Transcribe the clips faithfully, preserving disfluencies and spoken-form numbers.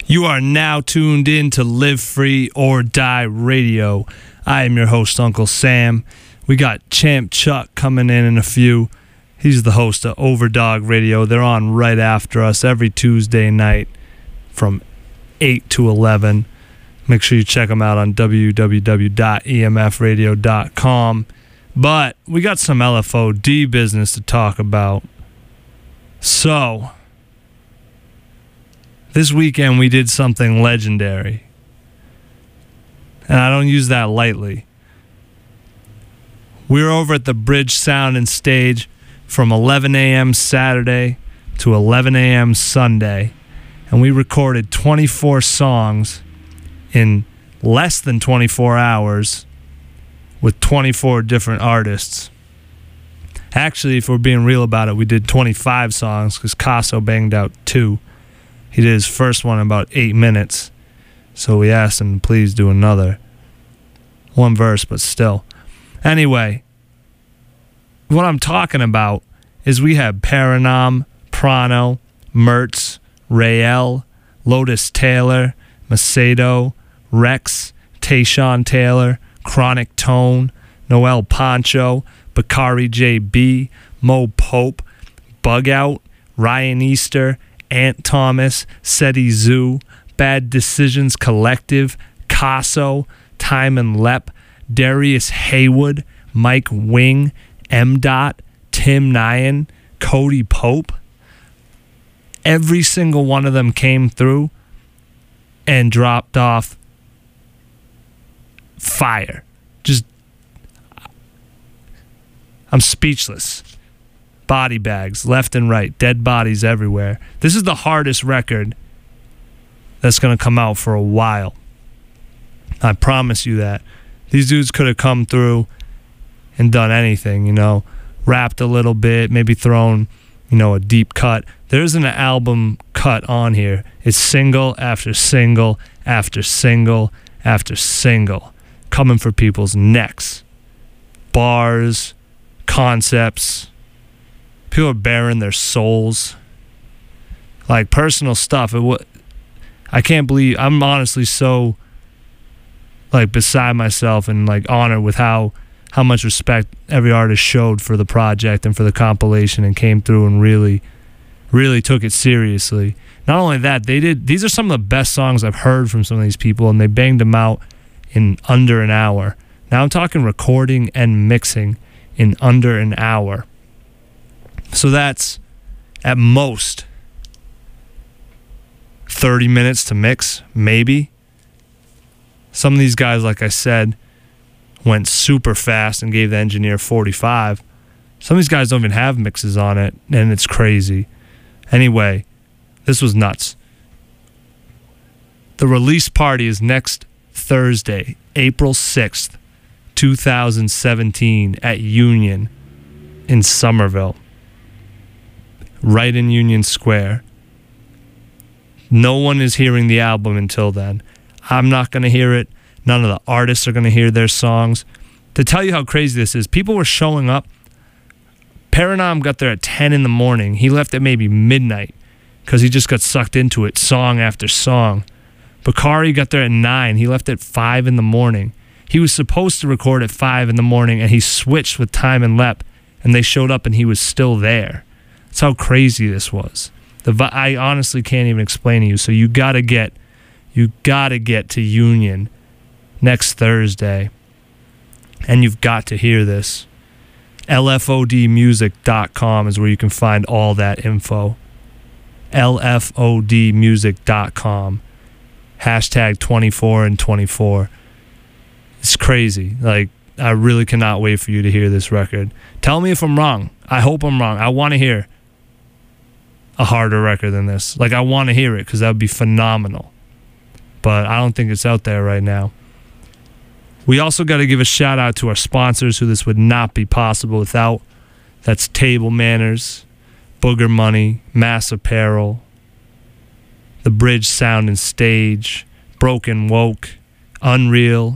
You are now tuned in to Live Free or Die Radio. I am your host, Uncle Sam. We got Champ Chuck coming in in a few. He's the host of Overdog Radio. They're on right after us every Tuesday night from eight to eleven. Make sure you check them out on w w w dot e m f radio dot com. But we got some L F O D business to talk about. So, this weekend we did something legendary. And I don't use that lightly. We were over at the Bridge Sound and Stage from eleven a.m. Saturday to eleven a.m. Sunday. And we recorded twenty-four songs in less than twenty-four hours with twenty-four different artists. Actually, if we're being real about it, we did twenty-five songs because Casso banged out two. He did his first one in about eight minutes. So we asked him to please do another. One verse, but still. Anyway, what I'm talking about is we had Paranom, Prano, Mertz, Rael, Lotus Taylor, Macedo, Rex, Tayshawn Taylor, Chronic Tone, Noel Poncho, Bakari J B, Mo Pope, Bug Out, Ryan Easter, Ant Thomas, Seti Zoo, Bad Decisions Collective, Casso, Timon Lep, Darius Haywood, Mike Wing, M. Dot, Tim Nyan, Cody Pope. Every single one of them came through and dropped off fire. Just, I'm speechless. Body bags, left and right, dead bodies everywhere. This is the hardest record that's going to come out for a while. I promise you that. These dudes could have come through and done anything, you know, rapped a little bit, maybe thrown, you know, a deep cut. There isn't an album cut on here. It's single after single after single after single, coming for people's necks. Bars, concepts. People are bearing their souls. Like personal stuff. It w- I can't believe, I'm honestly so like beside myself and like honored with how how much respect every artist showed for the project and for the compilation and came through and really really took it seriously. Not only that, they did these are some of the best songs I've heard from some of these people, and they banged them out in under an hour. Now I'm talking recording and mixing in under an hour. So that's at most thirty minutes to mix, maybe. Some of these guys, like I said, went super fast and gave the engineer forty-five. Some of these guys don't even have mixes on it, and it's crazy. Anyway, this was nuts. The release party is next Thursday, April sixth, twenty seventeen at Union in Somerville. Right in Union Square. No one is hearing the album until then. I'm not going to hear it. None of the artists are going to hear their songs. To tell you how crazy this is, people were showing up. Paranom got there at ten in the morning. He left at maybe midnight because he just got sucked into it, song after song. Bakari got there at nine. He left at five in the morning. He was supposed to record at five in the morning, and he switched with Timon Lep, and they showed up, and he was still there. That's how crazy this was. The I honestly can't even explain to you. So you gotta get, you gotta get to Union next Thursday, and you've got to hear this. L F O D music dot com is where you can find all that info. L F O D music dot com. Hashtag twenty-four and twenty-four. It's crazy. Like, I really cannot wait for you to hear this record. Tell me if I'm wrong. I hope I'm wrong. I want to hear a harder record than this. Like, I want to hear it because that would be phenomenal. But I don't think it's out there right now. We also got to give a shout out to our sponsors who this would not be possible without. That's Table Manners, Booger Money, Mass Apparel, The Bridge Sound and Stage, Broken Woke, Unreal,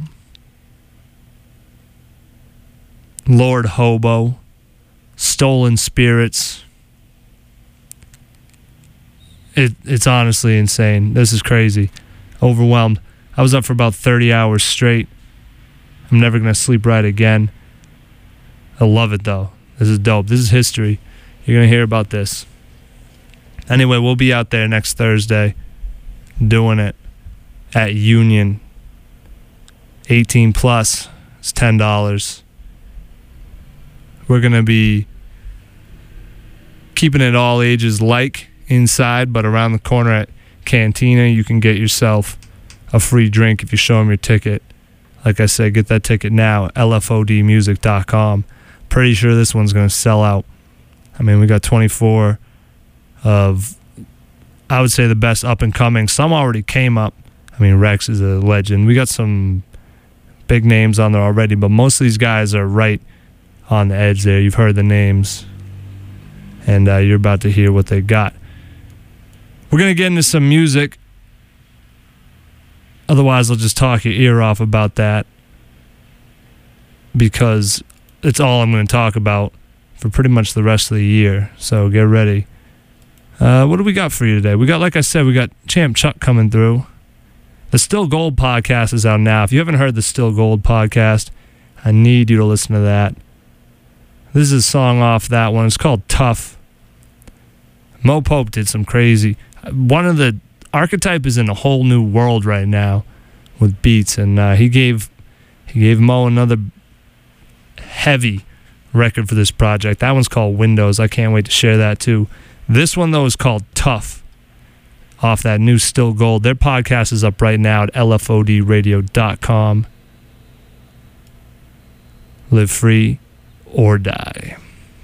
Lord Hobo, Stolen Spirits, it it's honestly insane. This is crazy. Overwhelmed. I was up for about thirty hours straight. I'm never going to sleep right again. I love it, though. This is dope. This is history. You're going to hear about this. Anyway, we'll be out there next Thursday doing it at Union. eighteen plus. It's ten dollars. We're going to be keeping it all ages like inside, but around the corner at Cantina, you can get yourself a free drink if you show them your ticket. Like I said, get that ticket now, L F O D music dot com. Pretty sure this one's going to sell out. I mean, we got twenty-four of, I would say, the best up-and-coming. Some already came up. I mean, Rex is a legend. We got some big names on there already, but most of these guys are right on the edge there. You've heard the names, and uh, you're about to hear what they got. We're going to get into some music. Otherwise, I'll just talk your ear off about that because it's all I'm going to talk about for pretty much the rest of the year. So get ready. Uh, what do we got for you today? We got, like I said, we got Champ Chuck coming through. The Still Gold podcast is out now. If you haven't heard the Still Gold podcast, I need you to listen to that. This is a song off that one. It's called Tough. Mo Pope did some crazy. One of the Archetype is in a whole new world right now with beats, and uh, he gave he gave Mo another heavy record for this project. That one's called Windows. I can't wait to share that too. This one, though, is called Tough, off that new Still Gold. Their podcast is up right now at L F O D radio dot com. Live free or die.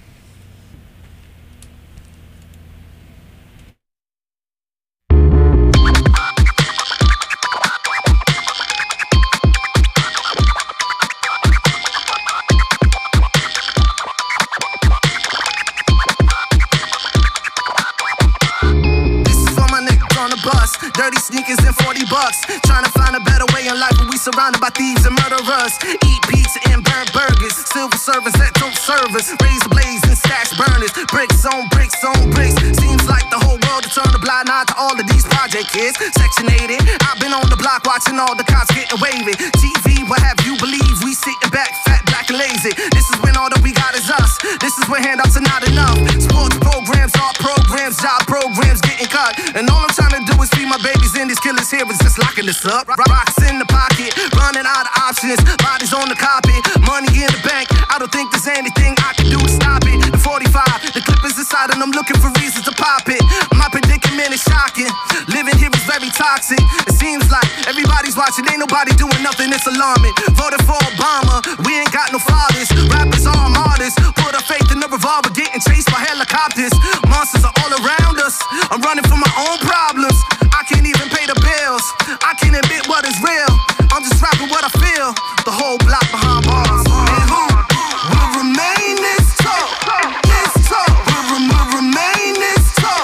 Dirty sneakers and forty bucks. Trying to find a better way in life, but we surrounded by thieves and murderers. Eat pizza and burn burgers. Silver servers that don't serve us. Raise the blaze and stash burners. Bricks on bricks on bricks. Seems like the whole world to turn a blind eye to all of these project kids. Section eighty. I've been on the block watching all the cops getting wavy. T V, what have you believe? We sitting back, fat, black, and lazy. This is when all that we got is us. This is when handouts are not enough. Sports programs, art programs, job programs getting cut. And all I'm trying to do is feed my babies, and these killers here is just locking this up. Rocks in the pocket, running out of options. Bodies on the carpet, money in the bank. I don't think there's anything I can do to stop it. The forty-five, the clip is inside, and I'm looking for reasons to pop it. My predicament is shocking. Living here is very toxic. It seems like everybody's watching, ain't nobody doing nothing. It's alarming. Voted for Obama, we ain't got no fathers. Rappers are martyrs. Put our faith in the revolver, getting chased by helicopters. Monsters are all around us. I'm running from my own problems. I can't even pay the bills. I can't admit what is real. I'm just rapping what I feel. The whole block behind bars. And who will remain this tough? This tough. Will, rem- will remain this tough?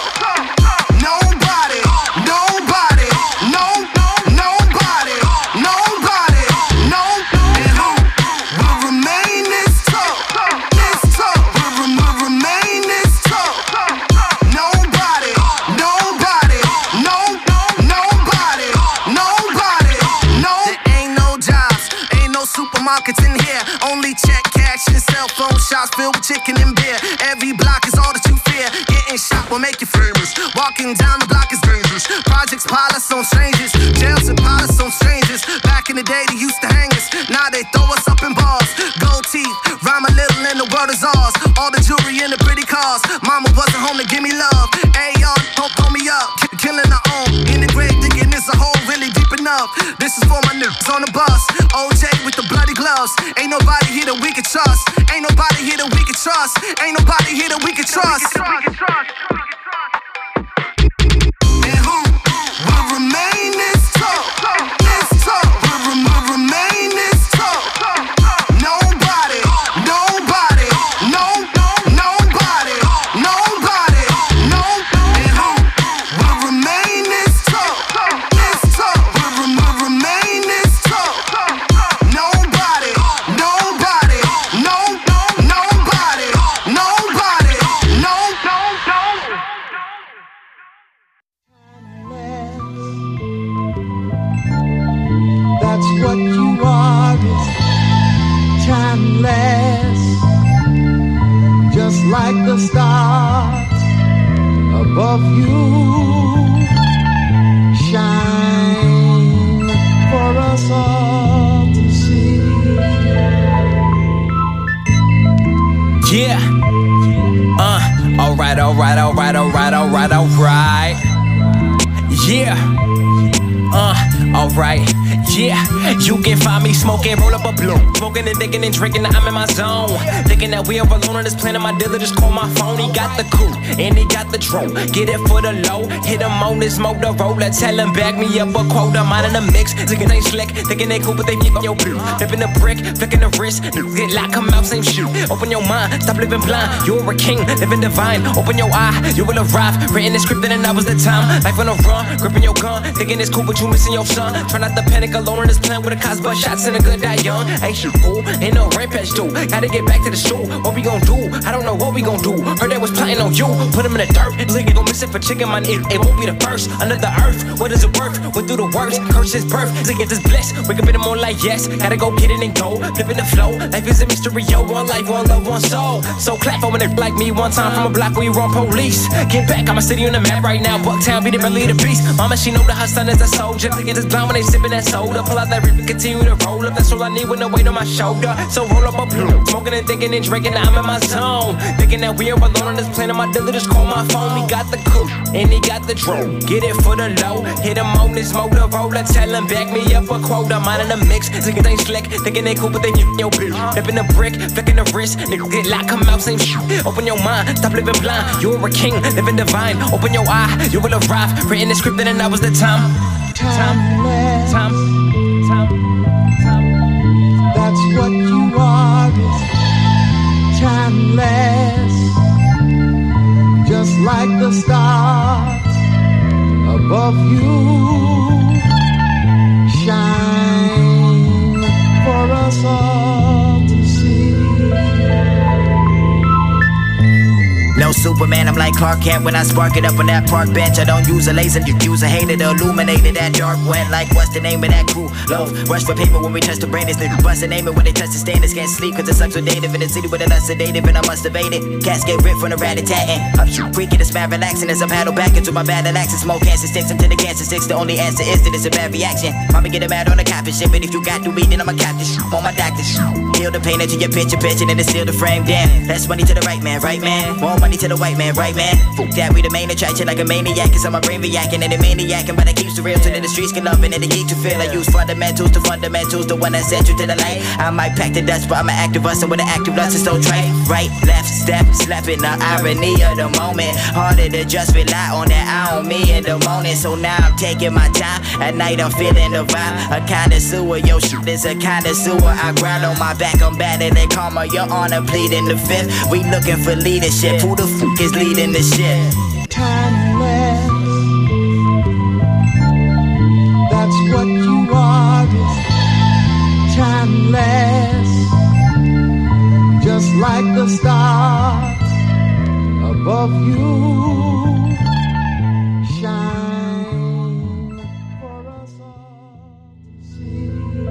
Nobody. Nobody. No. Nobody. Nobody. No. And who will remain this tough? This tough. Will, rem- will remain this tough? Nobody. Nobody. No. Nobody. Nobody. No. There ain't no jobs. Ain't no supermarkets in here. Only check cash and cell phone shops filled with chicken and beer. Every block is all that you fear. Getting shot will make you famous. Walking down the block is dangerous. Projects pile us on strangers. Jails and pile us on strangers. Back in the day they used to hang us. Now they throw us up in bars. Gold teeth, rhyme a little and the world is ours. All the jewelry and the pretty cars. Mama wasn't home to give me love. A R, don't pull me up. Killing our own. In the grave digging is a hole really deep enough. This is for my niggas on the bus. O J with the bloody gloves. Ain't nobody here that we can trust. Ain't nobody here that we can trust. Ain't nobody here that we can trust. And who will remain this tough? This tough. Will, rem- will remain this tough? Nobody. Nobody. No. Nobody. Nobody. No. And who will remain this tough? This tough. Will, rem- will remain this tough? Nobody. Nobody. No. Nobody. Nobody. No. timeless, just like the stars above you, shine for us all to see. Yeah. Uh, alright, alright, alright, alright, alright, alright. Yeah. Uh, alright. Yeah, you can find me smoking, roll up a blunt, smoking and thinking and drinking, I'm in my zone. Thinking that we are alone on this planet, my dealer just called my phone. He got the coupe, and he got the drone. Get it for the low, hit him on this Motorola. Tell him back me up a quote, I'm out in the mix. Thinking they slick, thinking they cool, but they on your blue. Flipping the brick, flicking the wrist, get lock, come out, same shoe. Open your mind, stop living blind, you're a king, living divine. Open your eye, you will arrive. Written and scripted and that was the time. Life on the run, gripping your gun, thinking it's cool, but you missing your son. Try not to panic alone in this plan with a cause but shots and a good die young. Ain't shit fool, ain't no rampage too. Gotta get back to the stool. What we gon' do? I don't know what we gon' do. Heard they was plotting on you. Put him in the dirt. Nigga gon' miss it for chicken. My it, it won't be the first. Under the earth, what is it worth? Went through the worst. Curse his birth. Nigga just blessed. Wake up in the morning like yes. Gotta go get it and go. Flipping the flow. Life is a mystery. Yo, one life, one love, one soul. So clap for when they like me one time from a block where you run police. Get back, I'm a city on the map right now. Bucktown, be the belly of the beast. Mama, she know that her son is a soldier. Nigga just blind when they sipping that soda. Pull out that rip and continue to roll up. That's all I need with no weight on my shoulder. So roll up a blunt. Smoking and thinking and drinking, I'm in my zone. Thinking that we are alone on this planet, my dealer just called my phone. He got the coupe, and he got the drone. Get it for the low, hit him on this Motorola. Tell him back me up a quote, I'm out in the mix. Thinking they slick, thinking they cool, but they f***ing your bitch. Flipping the brick, flicking the wrist, nigga get locked, come out, same shit. Open your mind, stop living blind. You're a king, living divine. Open your eye, you will arrive. Written and scripted, and that was the time. Time, time, time, time. That's what you are, it's timeless, just like the stars above you, shine for us all to see. No Superman, I'm like Clark Kent when I spark it up on that park bench. I don't use a laser, you use a hater to illuminate it that dark went. Like what's the name of that crew? Loaf, rush for paper when we touch the brain. This nigga bust the name it when they touch the standards. Can't sleep cause it sucks with native in the city with a less sedative and I must evade it. Cats get ripped from the rat-a-tat-tat. I'm too freaky to smile relaxing as I paddle back into my battle axe and smoke cancer sticks until the cancer sticks. The only answer is that it's a bad reaction. Mama get mad on the cap and shit, but if you got to read then I'ma cap this on my doctors. Heal the pain into your picture, picture, and then seal the frame. Damn, less money to the right man, right man. More money to the white man, right man. Fuck that, we the main attraction like a maniac. Cause I'm my brain reacting and a maniac. But I keeps the real so that the streets can love it and they get to feel. I use fundamentals, the fundamentals, the one that sent you to the light. I might pack the dust, but I'm an active hustler with an active lust. It's so trite. Right, left, step, slapping the irony of the moment. Harder to just rely on that I on me in the morning. So now I'm taking my time. At night I'm feeling the vibe. A connoisseur, yo shit is a connoisseur. I grind on my back, I'm better than karma. Your honor pleading the fifth. We looking for leadership. Who the fuck is leading the shit? Timeless, that's what you are, it's timeless, just like the stars above you, shine for us all to see.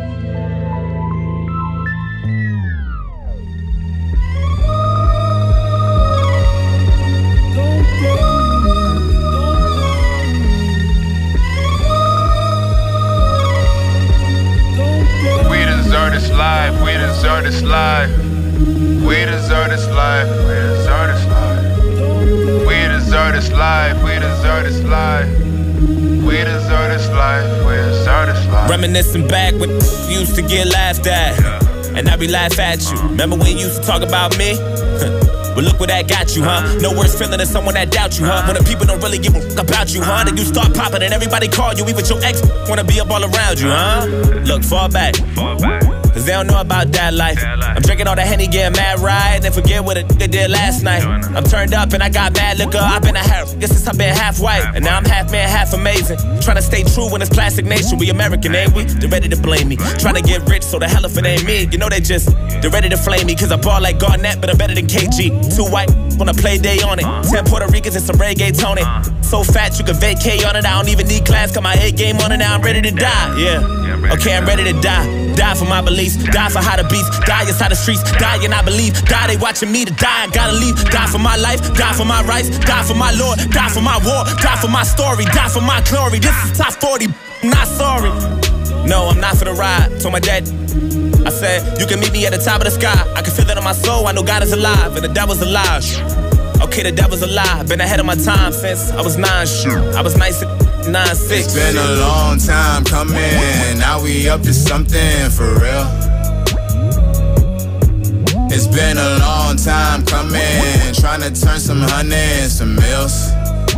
This life, we deserve this life. We deserve this life. We deserve this life. We deserve this life. We deserve this life. We deserve this life. We deserve this life. Reminiscing back when you used to get laughed at, and I be laugh at you. Remember when you used to talk about me? But look where that got you, huh? No worse feeling than someone that doubt you, huh? When the people don't really give a fuck about you, huh? Then you start popping and everybody call you, even your ex wanna be up all around you, huh? Look, fall back. Cause they don't know about that life. I'm drinking all the Henny, getting mad right, and then forget what a nigga did last night. I'm turned up and I got mad liquor. I've been a half, guess since I've been half white. And now I'm half man, half amazing. Trying to stay true when it's plastic nation. We American, ain't we? They're ready to blame me. Trying to get rich, so the hell if it ain't me. You know they just, they're ready to flame me. Cause I ball like Garnett, but I'm better than K G. Two white on a play day on it. Ten Puerto Ricans and some reggae tone it. So fat you can vacate on it. I don't even need class, got my A game on it. Now I'm ready to die, yeah. Okay, I'm ready to die. Die for my beliefs, die for how the beats, die inside the streets, die and I believe, die they watching me to die, I gotta leave, die for my life, die for my rights, die for my Lord, die for my war, die for my story, die for my glory. This is top forty, not sorry. No, I'm not for the ride. Told my dad, I said, you can meet me at the top of the sky. I can feel that in my soul, I know God is alive, and the devil's alive. Okay, the devil's alive, been ahead of my time since I was nine. I was nice at nine six. It's been a long time coming, now we up to something for real. It's been a long time coming, trying to turn some honey and some mills.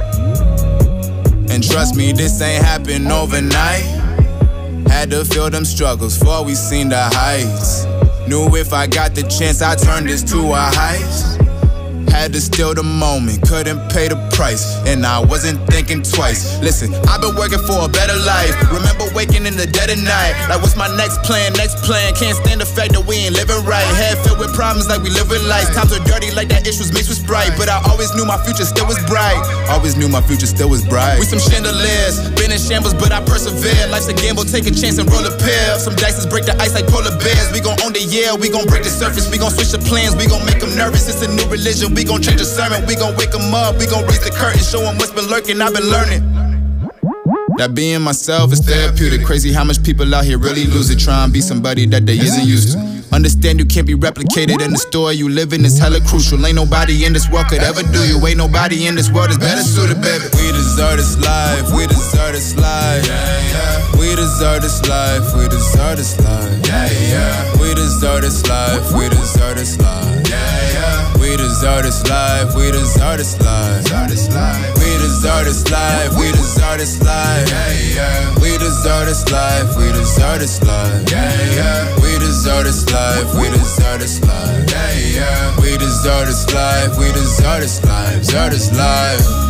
And trust me, this ain't happen overnight. Had to feel them struggles before we seen the heights. Knew if I got the chance, I'd turn this to a heist. Had to steal the moment, couldn't pay the price, and I wasn't thinking twice. Listen, I've been working for a better life. Remember waking in the dead of night, like what's my next plan, next plan? Can't stand the fact that we ain't living right. Head filled with problems like we live with life. Times are dirty like that ish was mixed with Sprite, but I always knew my future still was bright. Always knew my future still was bright. We some chandeliers, been in shambles but I persevere. Life's a gamble, take a chance and roll a pill. Some dice break the ice like polar bears. We gon' own the yeah, we gon' break the surface. We gon' switch the plans, we gon' make them nervous. It's a new religion, we gon' change the sermon. We gon' wake them up, we gon' raise the curtain, show them what's been lurking, I've been learning. That being myself is therapeutic. Crazy how much people out here really lose it, try and be somebody that they isn't used to. Understand you can't be replicated, in the story you live in is hella crucial. Ain't nobody in this world could ever do you. Ain't nobody in this world is better suited, baby. We deserve this life, we deserve this life. Yeah, yeah. We deserve this life, we deserve this life. Yeah, yeah. We deserve this life, we deserve this life. Yeah, yeah. We deserve this life, we deserve this life. We deserve this life, we deserve this life. Yeah, yeah. We deserve this life, we deserve this life. Yeah, yeah. We deserve this life, we deserve this life. Yeah, yeah. We deserve this life, we deserve this life. Deserve this life.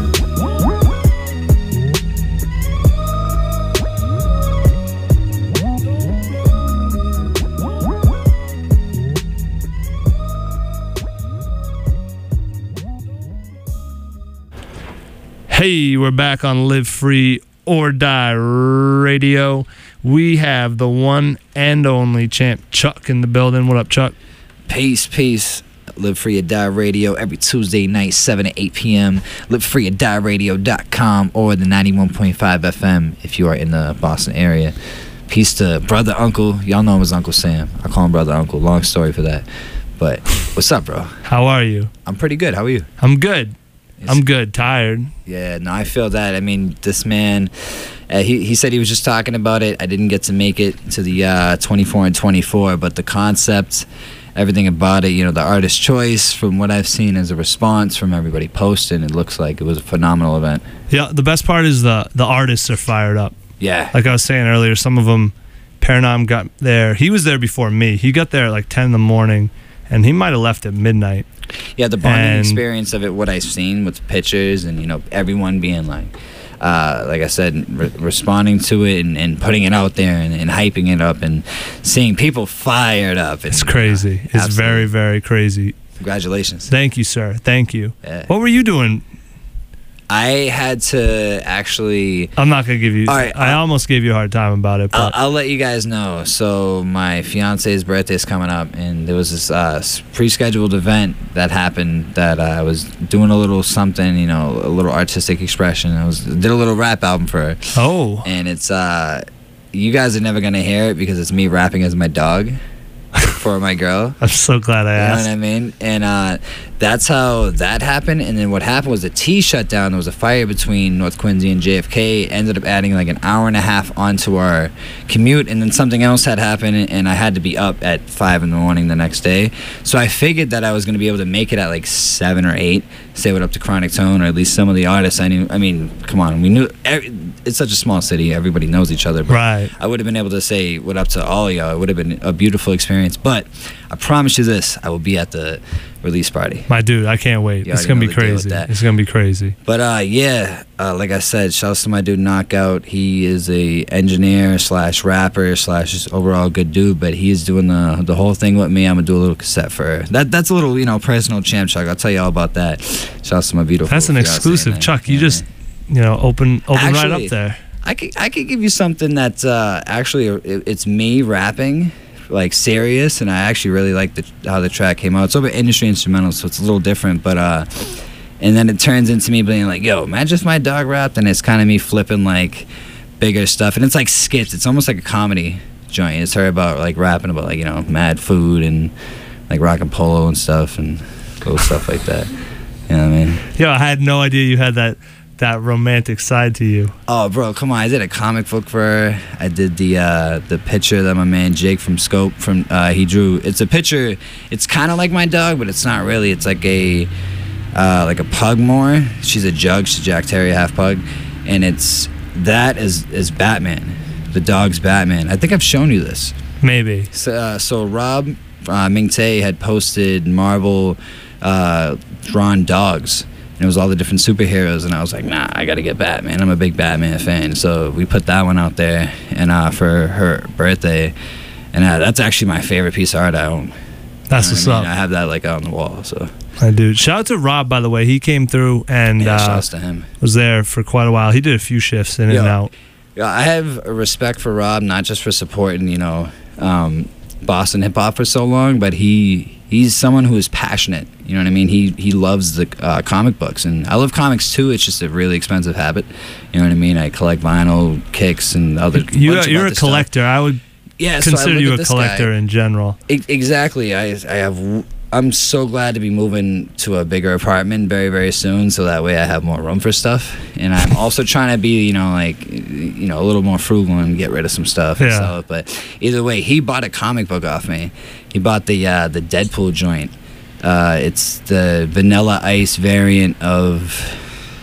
Hey, we're back on Live Free or Die Radio. We have the one and only champ Chuck in the building. What up, Chuck? Peace, peace. Live Free or Die Radio every Tuesday night, seven to eight p.m. live free or die radio dot com or the ninety-one point five F M if you are in the Boston area. Peace to Brother Uncle. Y'all know him as Uncle Sam. I call him Brother Uncle. Long story for that. But what's up, bro? How are you? I'm pretty good. How are you? I'm good. I'm good, tired. Yeah, no, I feel that. I mean, this man, uh, he he said he was just talking about it. I didn't get to make it to the uh, twenty-four and twenty-four, but the concept, everything about it, you know, the artist choice, from what I've seen as a response from everybody posting, it looks like it was a phenomenal event. Yeah, the best part is the, the artists are fired up. Yeah. Like I was saying earlier, some of them, Paranom got there. He was there before me. He got there at like ten in the morning, and he might have left at midnight. Yeah, the bonding and experience of it, what I've seen with pictures and, you know, everyone being like, uh, like I said, re- responding to it and, and putting it out there and, and hyping it up and seeing people fired up. It's crazy. Uh, it's absolutely. very, very crazy. Congratulations. Thank you, sir. Thank you. Yeah. What were you doing? I had to actually... I'm not going to give you... All right, I I'll, almost gave you a hard time about it. But I'll, I'll let you guys know. So my fiance's birthday is coming up, and there was this uh, pre-scheduled event that happened that uh, I was doing a little something, you know, a little artistic expression. I was did a little rap album for her. Oh. And it's... Uh, you guys are never going to hear it because it's me rapping as my dog for my girl. I'm so glad I asked. You know what I mean? And uh, that's how that happened. And then what happened was the T shut down. There was a fire between North Quincy and J F K. Ended up adding like an hour and a half onto our commute. And then something else had happened, and I had to be up at five in the morning the next day. So I figured that I was going to be able to make it at like seven or eight. Say what up to Chronic Tone, or at least some of the artists I knew. I mean, come on, we knew. It's such a small city. Everybody knows each other. But right. I would have been able to say what up to all of y'all. It would have been a beautiful experience. But I promise you this, I will be at the release party. My dude, I can't wait. It's going to be crazy. It's going to be crazy. But uh, yeah, uh, like I said, shouts to my dude Knockout. He is a engineer slash rapper slash just overall good dude, but he is doing the the whole thing with me. I'm going to do a little cassette for her. That, that's a little, you know, personal champ Chuck. I'll tell you all about that. Shouts to my beautiful That's an exclusive, Chuck. You just, you know, open, open Actually, right up there. I could I could give you something that's uh, actually it, it's me rapping, like serious, and I actually really like the how the track came out. It's over industry instrumental, so it's a little different, but uh, and then it turns into me being like, yo, imagine if my dog rapped, and it's kind of me flipping like bigger stuff, and it's like skits. It's almost like a comedy joint. It's her about like rapping about like you know mad food and like rock and polo and stuff and little stuff like that. You know what I mean? Yo, I had no idea you had that that romantic side to you. Oh, bro, come on! I did a comic book for her. I did the uh, the picture that my man Jake from Scope from uh, he drew. It's a picture. It's kind of like my dog, but it's not really. It's like a uh, like a pug more. She's a jug. She's a Jack Terrier half pug, and it's that is is Batman. The dog's Batman. I think I've shown you this. Maybe. So, uh, so Rob uh, Ming Tae had posted Marvel uh, drawn dogs. It was all the different superheroes, and I was like, nah, I gotta get Batman. I'm a big Batman fan. So we put that one out there, and uh, for her birthday, and uh, that's actually my favorite piece of art I own. That's You what's know what I mean? up. I have that like out on the wall. So I do. Shout out to Rob, by the way. He came through and yeah, uh, shouts to him. was there for quite a while. He did a few shifts in Yo. and out. Yeah, I have a respect for Rob, not just for supporting, you know, um, Boston hip hop for so long, but he he's someone who is passionate. You know what I mean? He he loves the uh, comic books, and I love comics too. It's just a really expensive habit. You know what I mean? I collect vinyl, kicks, and other. You, bunch of you're other a collector. Stuff. I would Yeah, so I consider look you at a this collector guy. in general. E- exactly. I I have. I'm so glad to be moving to a bigger apartment very, very soon, so that way I have more room for stuff. And I'm also trying to be, you know, like, you know, a little more frugal and get rid of some stuff and Yeah. sell it. But either way, he bought a comic book off me. He bought the uh, the Deadpool joint. Uh, it's the Vanilla Ice variant of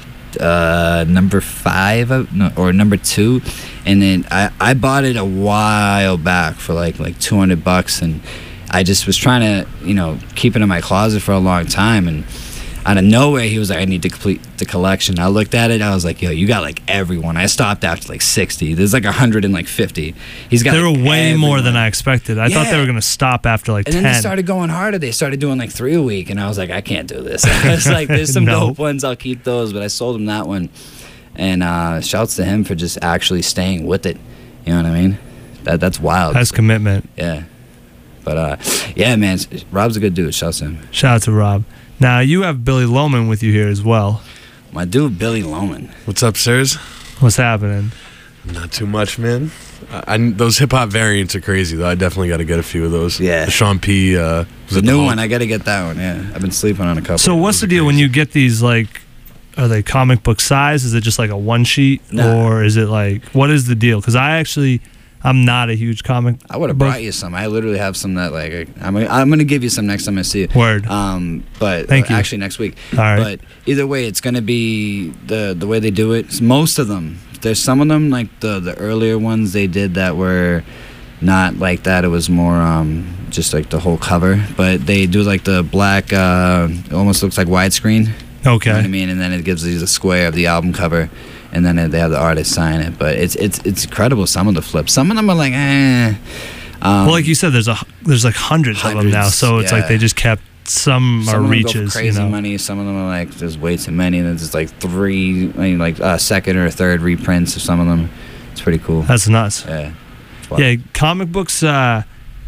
uh, number five uh, no, or number two, and then I, I bought it a while back for like like two hundred bucks, and I just was trying to, you know, keep it in my closet for a long time, and out of nowhere, he was like, I need to complete the collection. I looked at it, I was like, yo, you got like everyone. I stopped after like sixty. There's like one hundred fifty. He's got They were like, way more than everyone. I expected. I thought they Yeah. were going to stop after like And ten. then they started going harder. They started doing like three a week, and I was like, I can't do this. I was like, there's some No. dope ones. I'll keep those, but I sold him that one. And uh, shouts to him for just actually staying with it. You know what I mean? That that's wild. That's commitment. Yeah. But uh, yeah, man, Rob's a good dude. Shouts to him. Shout out to Rob. Now, you have Billy Loman with you here as well. My dude, Billy Loman. What's up, sirs? What's happening? Not too much, man. I, I, those hip hop variants are crazy, though. I definitely got to get a few of those. Yeah. The Sean P. Uh, was The it new Hulk? one, I got to get that one. Yeah, I've been sleeping on a couple. So what's the deal when you get these, like, are they comic book size? Is it just like a one sheet? Nah. Or is it like, what is the deal? Because I actually, I'm not a huge comic I would have book- brought you some. I literally have some that like I'm gonna, I'm gonna give you some next time I see you. Word. Um, but Thank uh, you. actually next week. All right. But either way, it's gonna be the the way they do it. Most of them. There's some of them like the the earlier ones they did that were not like that. It was more um just like the whole cover. But they do like the black. Uh, it almost looks like widescreen. Okay. You know what I mean? And then it gives you the square of the album cover, and then they have the artist sign it. But it's it's it's incredible. Some of the flips. Some of them are like, eh. Um, Well, like you said, there's a there's like hundreds, of them now, Hundreds, so it's yeah. like they just kept some, some are of them reaches, go for crazy you know. money. Some of them are like there's way too many, and then there's like three, I mean, like uh, second or third reprints of some of them. It's pretty cool. That's nuts. Yeah. It's wild. Yeah, comic books. Uh,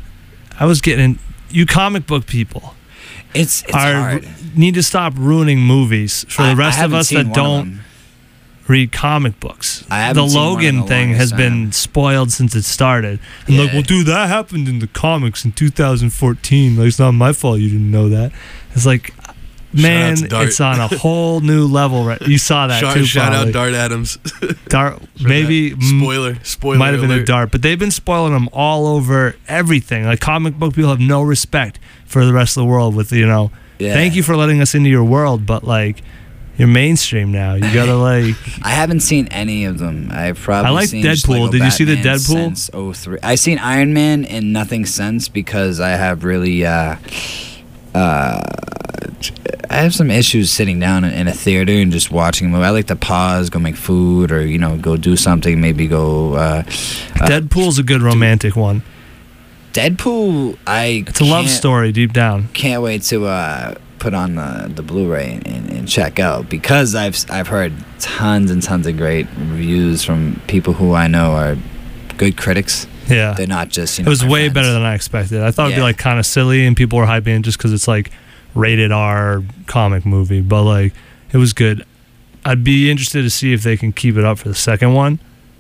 I was getting you comic book people It's it's are hard. need to stop ruining movies for I- the I rest of haven't us seen that one of don't them. read comic books. I The haven't seen one in Logan the thing longest has been time. spoiled since it started. And like, Yeah. well, dude, that happened in the comics in two thousand fourteen. Like, it's not my fault you didn't know that. It's like, man, to Dart. it's on a whole new level. Right? You saw that shout, too. shout probably. out Dart Adams. Dart, For maybe that. mm, spoiler. Spoiler. might have been a alert. dart, but they've been spoiling them all over everything. Like, comic book people have no respect for the rest of the world. With you know, Yeah. thank you for letting us into your world, but like, you're mainstream now. You gotta like. I haven't seen any of them. I've probably I like seen just, Deadpool. Lego Did you see the Batman Deadpool? Since oh three. I've seen Iron Man and nothing since because I have really uh uh I have some issues sitting down in, in a theater and just watching a movie. I like to pause, go make food, or you know, go do something. Maybe go. Uh, uh, Deadpool's a good romantic one. Deadpool. I. It's a love can't- story deep down. Can't wait to uh put on the, the Blu-ray and, and check out, because I've I've heard tons and tons of great reviews from people who I know are good critics. Yeah. They're not just, you know, It was my way friends. better than I expected. I thought it'd be Yeah. like kind of silly and people were hyping it just because it's like rated R comic movie, but like it was good. I'd be interested to see if they can keep it up for the second one,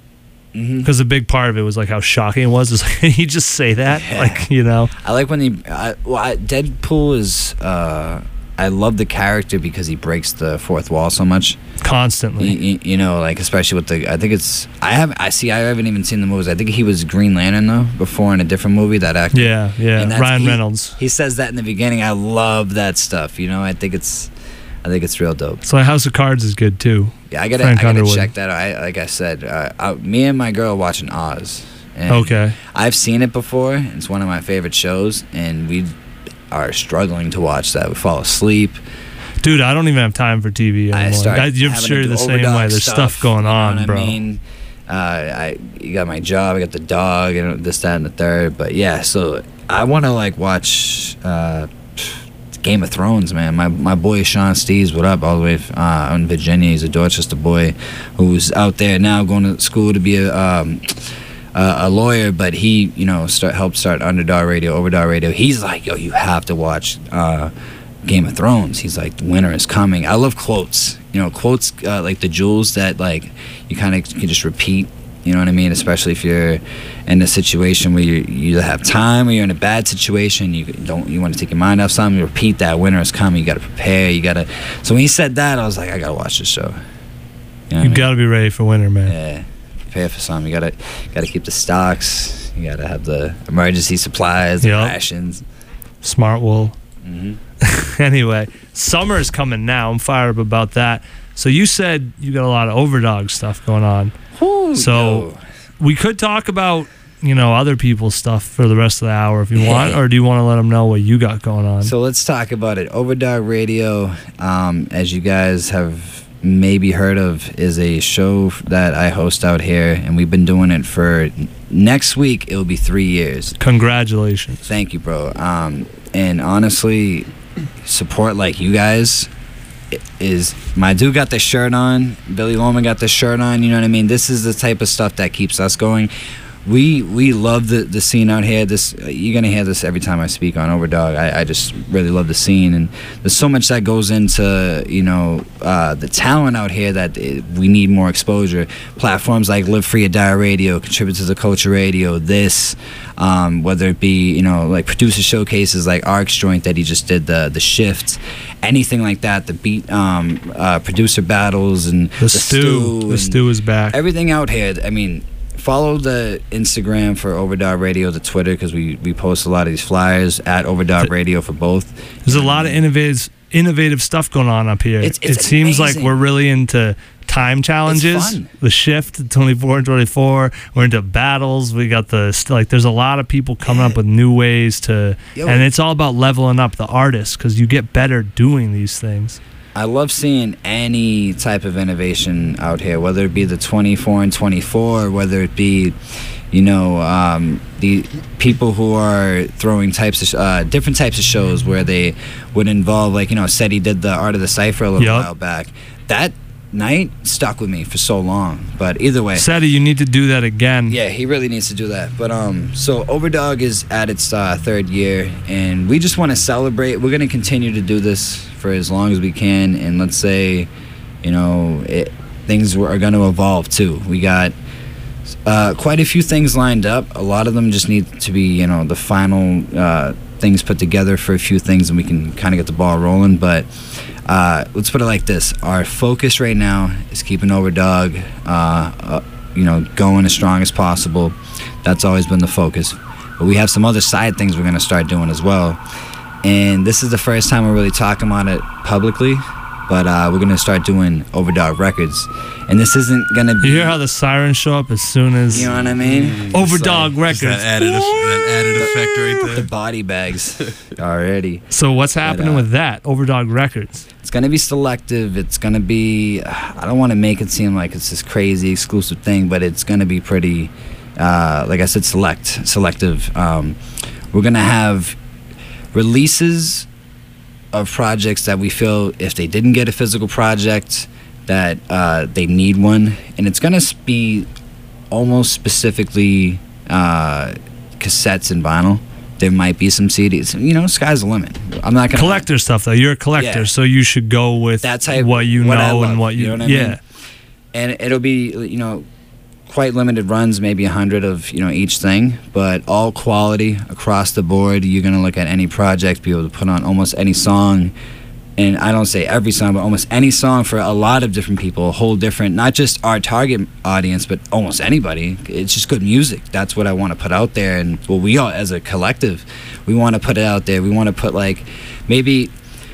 because Mhm. a big part of it was like how shocking it was. It's like, can he just say that? Yeah. Like, you know, I like when he. I, well, I, Deadpool is. Uh, I love the character because he breaks the fourth wall so much. constantly. You, you, you know, like especially with the. I think it's. I have. I see. I haven't even seen the movies. I think he was Green Lantern though before in a different movie. That actor. Yeah, yeah. And that's- Ryan he- Reynolds. He says that in the beginning. I love that stuff. You know, I think it's. I think it's real dope. So House of Cards is good too. Yeah, I gotta. Frank I gotta Underwood. check that out. I, like I said, uh, I, me and my girl are watching Oz. And Okay. I've seen it before. It's one of my favorite shows, and we are struggling to watch that. We fall asleep. Dude, I don't even have time for T V anymore. I start. I, you're having sure to do the same overdog way. There's stuff, going you know on, what bro. I mean, uh, I you got my job. I got the dog, and this, that, and the third. But yeah, so I want to like watch uh, Game of Thrones, man. My my boy Sean Steves, what up? All the way uh, out in Virginia. He's a Dorchester boy who's out there now going to school to be a. Um, Uh, a lawyer, but he, you know, start helped start Underdog Radio, Overdog Radio. He's like, yo, you have to watch uh, Game of Thrones. He's like, the winter is coming. I love quotes, you know, quotes uh, like the jewels that like you kind of can just repeat. You know what I mean? Especially if you're in a situation where you you either have time or you're in a bad situation. You don't you want to take your mind off something. You repeat that winter is coming. You got to prepare. You got to. So when he said that, I was like, I gotta watch this show. You know what I You mean? got to be ready for winter, man. Yeah, prepare for something. You gotta gotta keep the stocks. You gotta have the emergency supplies, the Yep. rations. Smart wool. hmm Anyway, summer is coming now. I'm fired up about that. So you said you got a lot of Overdog stuff going on. So we could talk about, you know, other people's stuff for the rest of the hour if you want, or do you want to let them know what you got going on? So let's talk about it. Overdog Radio, um, as you guys have maybe heard of, is a show that I host out here, and we've been doing it for next week. It'll be three years. Congratulations. Thank you, bro. Um, and honestly, support like you guys i- is my dude got the shirt on. Billy Loman got the shirt on. You know what I mean? This is the type of stuff that keeps us going. We we love the, the scene out here. This you're gonna hear this every time I speak on Overdog. I, I just really love the scene, and there's so much that goes into you know uh, the talent out here that it, we need more exposure. Platforms like Live Free or Die Radio, Contribute to the Culture Radio, this, um, whether it be you know like producer showcases like Arcs Joint that he just did, the the Shift, anything like that. The beat um, uh, producer battles and The, stew. The and stew is back. everything out here. I mean. Follow the Instagram for Overdog Radio, the Twitter, because we, we post a lot of these flyers at Overdog Radio for both. There's a lot of innovative innovative stuff going on up here. It's- it's it seems like amazing. we're really into time challenges. fun. The shift, twenty-four and twenty-four. We're into battles. We got the st- like. There's a lot of people coming up with new ways to, Yo. and it's all about leveling up the artists because you get better doing these things. I love seeing any type of innovation out here, whether it be the twenty-four and twenty-four, whether it be, you know, um, the people who are throwing types of uh, different types of shows where they would involve, like, you know, Seti did the Art of the Cipher a little Yup. while back. That night stuck with me for so long. But either way. Seti, you need to do that again. Yeah, he really needs to do that. But um, so Overdog is at its uh, third year, and we just want to celebrate. We're gonna continue to do this for as long as we can, and let's say, you know, it, things are gonna evolve too. We got uh, quite a few things lined up. A lot of them just need to be, you know, the final uh, things put together for a few things, and we can kind of get the ball rolling. But uh, let's put it like this: our focus right now is keeping Overdog, uh, uh, you know, going as strong as possible. That's always been the focus. But we have some other side things we're gonna start doing as well. And this is the first time we're really talking about it publicly. But uh, we're gonna start doing Overdog Records, and this isn't gonna be. You hear how the sirens show up as soon as You know what I mean? Overdog Just Records. that added, eff- that added effect right The there. body bags already. So what's happening uh, with that? Overdog Records. It's gonna be selective. It's gonna be. I don't want to make it seem like it's this crazy exclusive thing, but it's gonna be pretty. Uh, like I said, select, selective. Um, we're gonna have releases of projects that we feel if they didn't get a physical project that uh, they need one, and it's gonna be almost specifically uh, cassettes and vinyl. There might be some C Ds. You know, sky's the limit. I'm not gonna collector stuff though. You're a collector, Yeah. so you should go with That's how- what you what I know love, and what you, you know what I yeah. mean? And it'll be, you know, quite limited runs, maybe a hundred of, you know, each thing, but all quality across the board. You're gonna look at any project, be able to put on almost any song, and I don't say every song, but almost any song for a lot of different people, a whole different, not just our target audience, but almost anybody. It's just good music. That's what I want to put out there, and what we all, as a collective, we want to put it out there. We want to put, like, maybe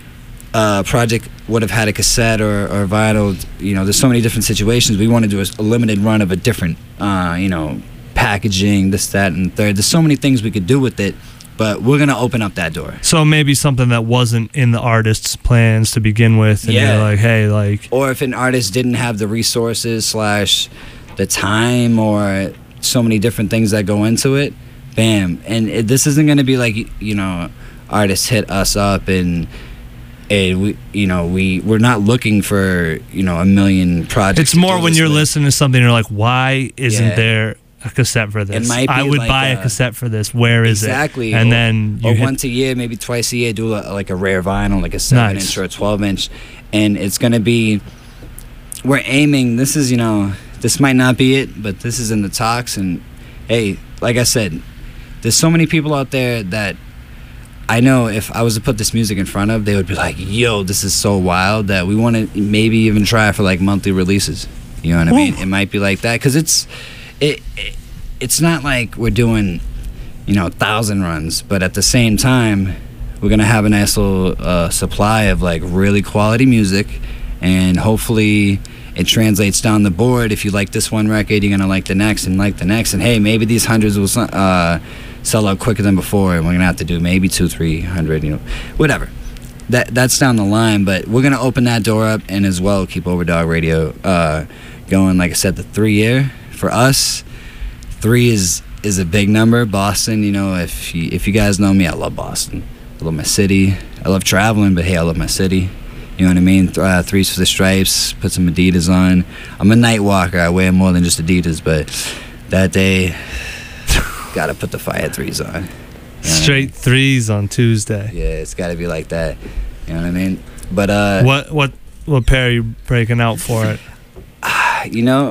a project would have had a cassette or, or vinyl. You know, there's so many different situations. We want to do a, a limited run of a different, uh, you know, packaging, this, that, and third. There's so many things we could do with it, but we're gonna open up that door. So maybe something that wasn't in the artist's plans to begin with, and Yeah. you're like, hey, like, Or if an artist didn't have the resources slash the time or so many different things that go into it, bam. And it, this isn't gonna be like, you know, artists hit us up and. And we, you know, we we're not looking for, you know, a million projects. it's to more do when this you're with. listening to something, you're like, why isn't Yeah. there a cassette for this? might be I would like buy a, a- cassette for this. Where is Exactly. it? And or, then you or hit, once a year, maybe twice a year, do a, like a rare vinyl, like a seven Nice. inch or a twelve inch, and it's gonna be. We're aiming. This is, you know, this might not be it, but this is in the talks. And hey, like I said, there's so many people out there that I know if I was to put this music in front of, they would be like, "Yo, this is so wild that we want to maybe even try for like monthly releases." You know what I mean? It might be like that because it's, it, it, it's not like we're doing, you know, a thousand runs, but at the same time, we're gonna have a nice little uh, supply of like really quality music, and hopefully it translates down the board. If you like this one record, you're gonna like the next and like the next, and hey, maybe these hundreds will uh, sell out quicker than before, and we're gonna have to do maybe two, three hundred, you know, whatever. That that's down the line, but we're gonna open that door up, and as well keep Overdog Radio uh, going. Like I said, the three year for us, three is is a big number. Boston, you know, if you, if you guys know me, I love Boston. I love my city. I love traveling, but hey, I love my city. You know what I mean? Th- uh, threes for the stripes. Put some Adidas on. I'm a night walker. I wear more than just Adidas, but that day, gotta put the fire threes on. You know what I straight threes on Tuesday. mean? Yeah, it's gotta be like that. You know what I mean? But uh, What what what pair are you breaking out for it? you know,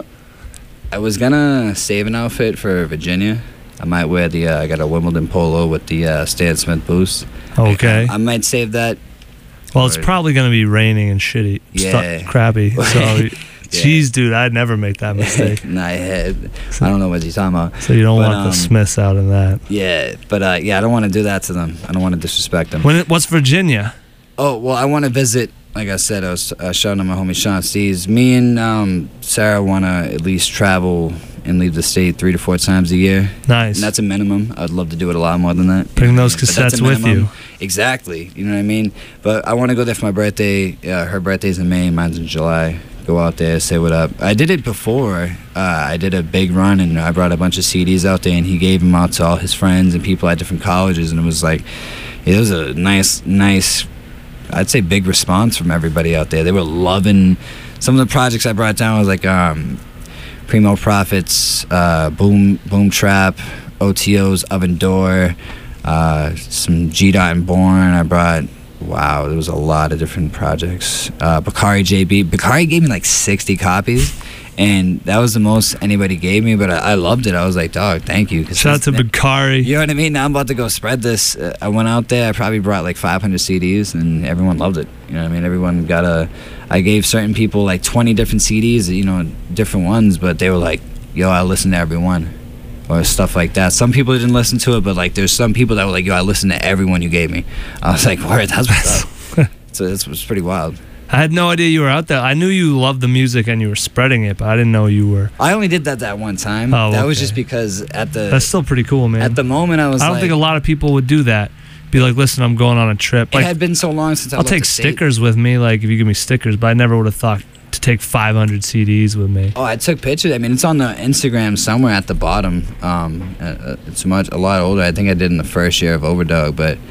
I was gonna save an outfit for Virginia. I might wear the. Uh, I got a Wimbledon polo with the uh, Stan Smith boost. Okay. I, I might save that. Well, it's or- probably gonna be raining and shitty, Yeah. stu- crappy. So, jeez, dude, I'd never make that mistake. nah, I, had, I don't know what you're talking about. So you don't But, want um, the Smiths out in that. Yeah, but uh, yeah, I don't want to do that to them. I don't want to disrespect them. When it, what's Virginia? Oh well, I want to visit. Like I said, I was uh, shouting at my homie Sean Steves. Me and um, Sarah want to at least travel and leave the state three to four times a year. Nice. And that's a minimum. I'd love to do it a lot more than that. Bring those But that's a cassettes with minimum. you. Exactly. You know what I mean? But I want to go there for my birthday. Uh, her birthday's in May, mine's in July. Go out there, say what up. I did it before. Uh, I did a big run, and I brought a bunch of C Ds out there, and he gave them out to all his friends and people at different colleges, and it was like, it was a nice, nice, I'd say big response from everybody out there. They were loving some of the projects I brought down. Was like um, Primo Profits, uh, Boom Boom Trap, O T Os, Oven Door, uh, some G Dot and Born. I brought. Wow, there was a lot of different projects. Uh, Bakari J B. Bakari gave me like sixty copies, and that was the most anybody gave me. But I, I loved it. I was like, dog, thank you. 'Cause Shout out to that's- Bakari. You know what I mean? Now I'm about to go spread this. Uh, I went out there. I probably brought like five hundred C Ds, and everyone loved it. You know what I mean? Everyone got a. I gave certain people like twenty different C Ds. You know, different ones, but they were like, "Yo, I listened to every one," or stuff like that. Some people didn't listen to it, but like, there's some people that were like, "Yo, I listened to every one you gave me." I was like, "Word, that's what's up." So this was pretty wild. I had no idea you were out there. I knew you loved the music and you were spreading it, but I didn't know you were. I only did that that one time. Oh, that was okay. just because at the That's still pretty cool, man. at the moment I was. I don't like, think a lot of people would do that. Be like, listen, I'm going on a trip. It Like, had been so long since I I'll left take the state. stickers with me, like if you give me stickers, but I never would have thought to take five hundred C Ds with me. Oh, I took pictures. I mean, it's on the Instagram somewhere at the bottom. Um, uh, uh, it's much a lot older. I think I did in the first year of Overdog, but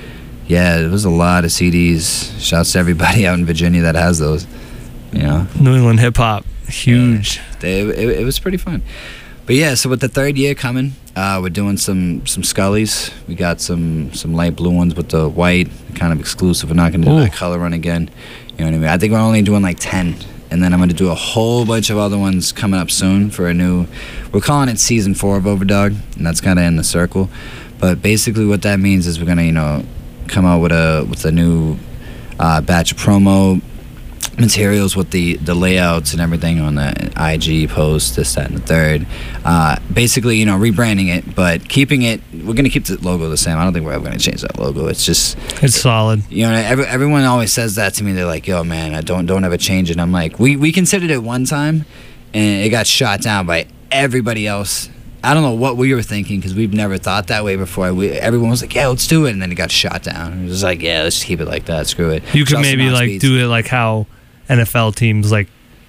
yeah, there was a lot of C Ds. Shouts to everybody out in Virginia that has those. You know, New England hip hop, huge. Yeah, they, it, it was pretty fun. But yeah, so with the third year coming, uh, we're doing some some Scullies. We got some some light blue ones with the white, kind of exclusive. We're not going to do Ooh. that color run again. You know what I mean? I think we're only doing like ten. And then I'm going to do a whole bunch of other ones coming up soon for a new, we're calling it season four of Overdog, and that's kind of in the circle. But basically what that means is we're going to, you know, come out with a with a new uh, batch of promo materials with the, the layouts and everything on the I G post, this, that, and the third. Uh, basically, you know, rebranding it, but keeping it, we're going to keep the logo the same. I don't think we're ever going to change that logo. It's just... It's solid. You know, every, everyone always says that to me. They're like, yo, man, I don't don't ever change it. And I'm like, we, we considered it one time, and it got shot down by everybody else. I don't know what we were thinking, because we've never thought that way before. We, everyone was like, yeah, let's do it, and then it got shot down. It was like, yeah, let's just keep it like that. Screw it. You could Chelsea maybe Mouse like Beats. do it like how N F L teams like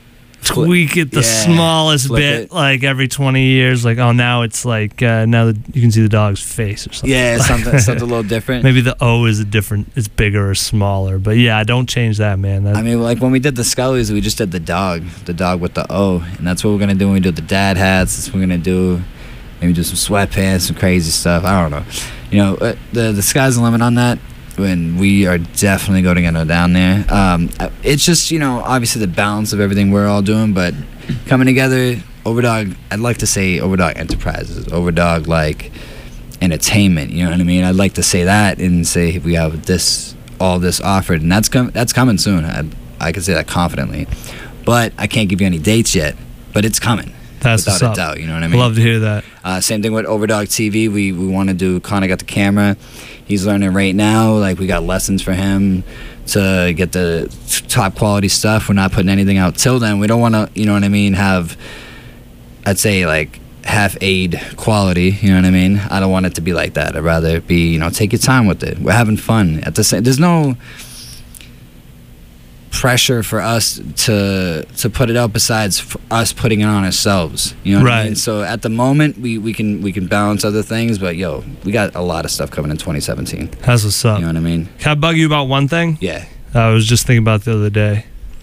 tweak it the Yeah, smallest flip bit, it. like every twenty years. Like, oh, now it's like uh, now that you can see the dog's face or something. Yeah, something, something a little different. Maybe the O is a different, it's bigger or smaller. But yeah, don't change that, man. That, I mean, like when we did the Scullies, we just did the dog, the dog with the O, and that's what we're gonna do when we do the dad hats. That's what we're gonna do. Maybe do some sweatpants, some crazy stuff. I don't know. You know, uh, the the sky's the limit on that. When we are definitely going to get down there. Um, it's just, you know, obviously the balance of everything we're all doing, but coming together, Overdog, I'd like to say Overdog Enterprises, Overdog like entertainment, you know what I mean? I'd like to say that and say we have this, all this offered, and that's com- that's coming soon. I, I can say that confidently, but I can't give you any dates yet, but it's coming. That's without what's a up. doubt, you know what I mean? Love to hear that. Uh, same thing with Overdog T V. We we want to do. Connor got the camera. He's learning right now. Like we got lessons for him to get the top quality stuff. We're not putting anything out till then. We don't want to, you know what I mean, have, I'd say like half aid quality. You know what I mean? I don't want it to be like that. I'd rather be, you know, take your time with it. We're having fun at the same. There's no pressure for us to to put it out besides f- us putting it on ourselves, you know what I Right. mean? So at the moment we, we can we can balance other things, but yo, we got a lot of stuff coming in twenty seventeen. That's what's up. You know what I mean? Can I bug you about one thing? Yeah. I was just thinking about it the other day.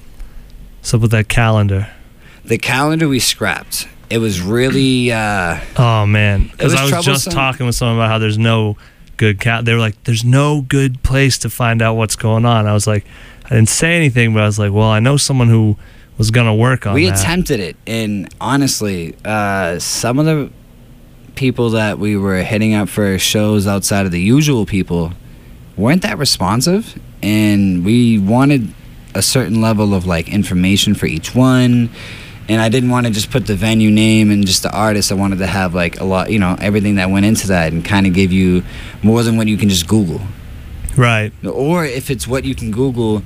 What's up with that calendar? The calendar we scrapped. It was really uh Oh man, because was I was just troublesome. talking with someone about how there's no good cal. They were like, "There's no good place to find out what's going on." I was like, I didn't say anything, but I was like, "Well, I know someone who was gonna work on we that." attempted it, and honestly, uh some of the people that we were hitting up for shows outside of the usual people weren't that responsive, and we wanted a certain level of like information for each one, and I didn't want to just put the venue name and just the artist. I wanted to have like a lot, you know, everything that went into that, and kind of give you more than what you can just Google. Right. Or if it's what you can Google,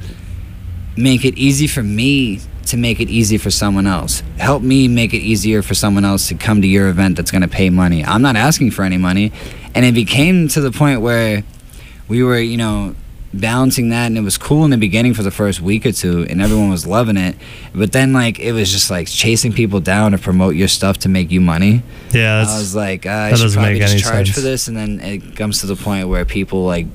make it easy for me to make it easy for someone else. Help me make it easier for someone else to come to your event that's going to pay money. I'm not asking for any money. And it became to the point where we were, you know, balancing that, and it was cool in the beginning for the first week or two, and everyone was loving it. But then, like, it was just like chasing people down to promote your stuff to make you money. Yeah, that's, I was like, uh, I that should doesn't probably make just any charge sense. for this, and then it comes to the point where people like,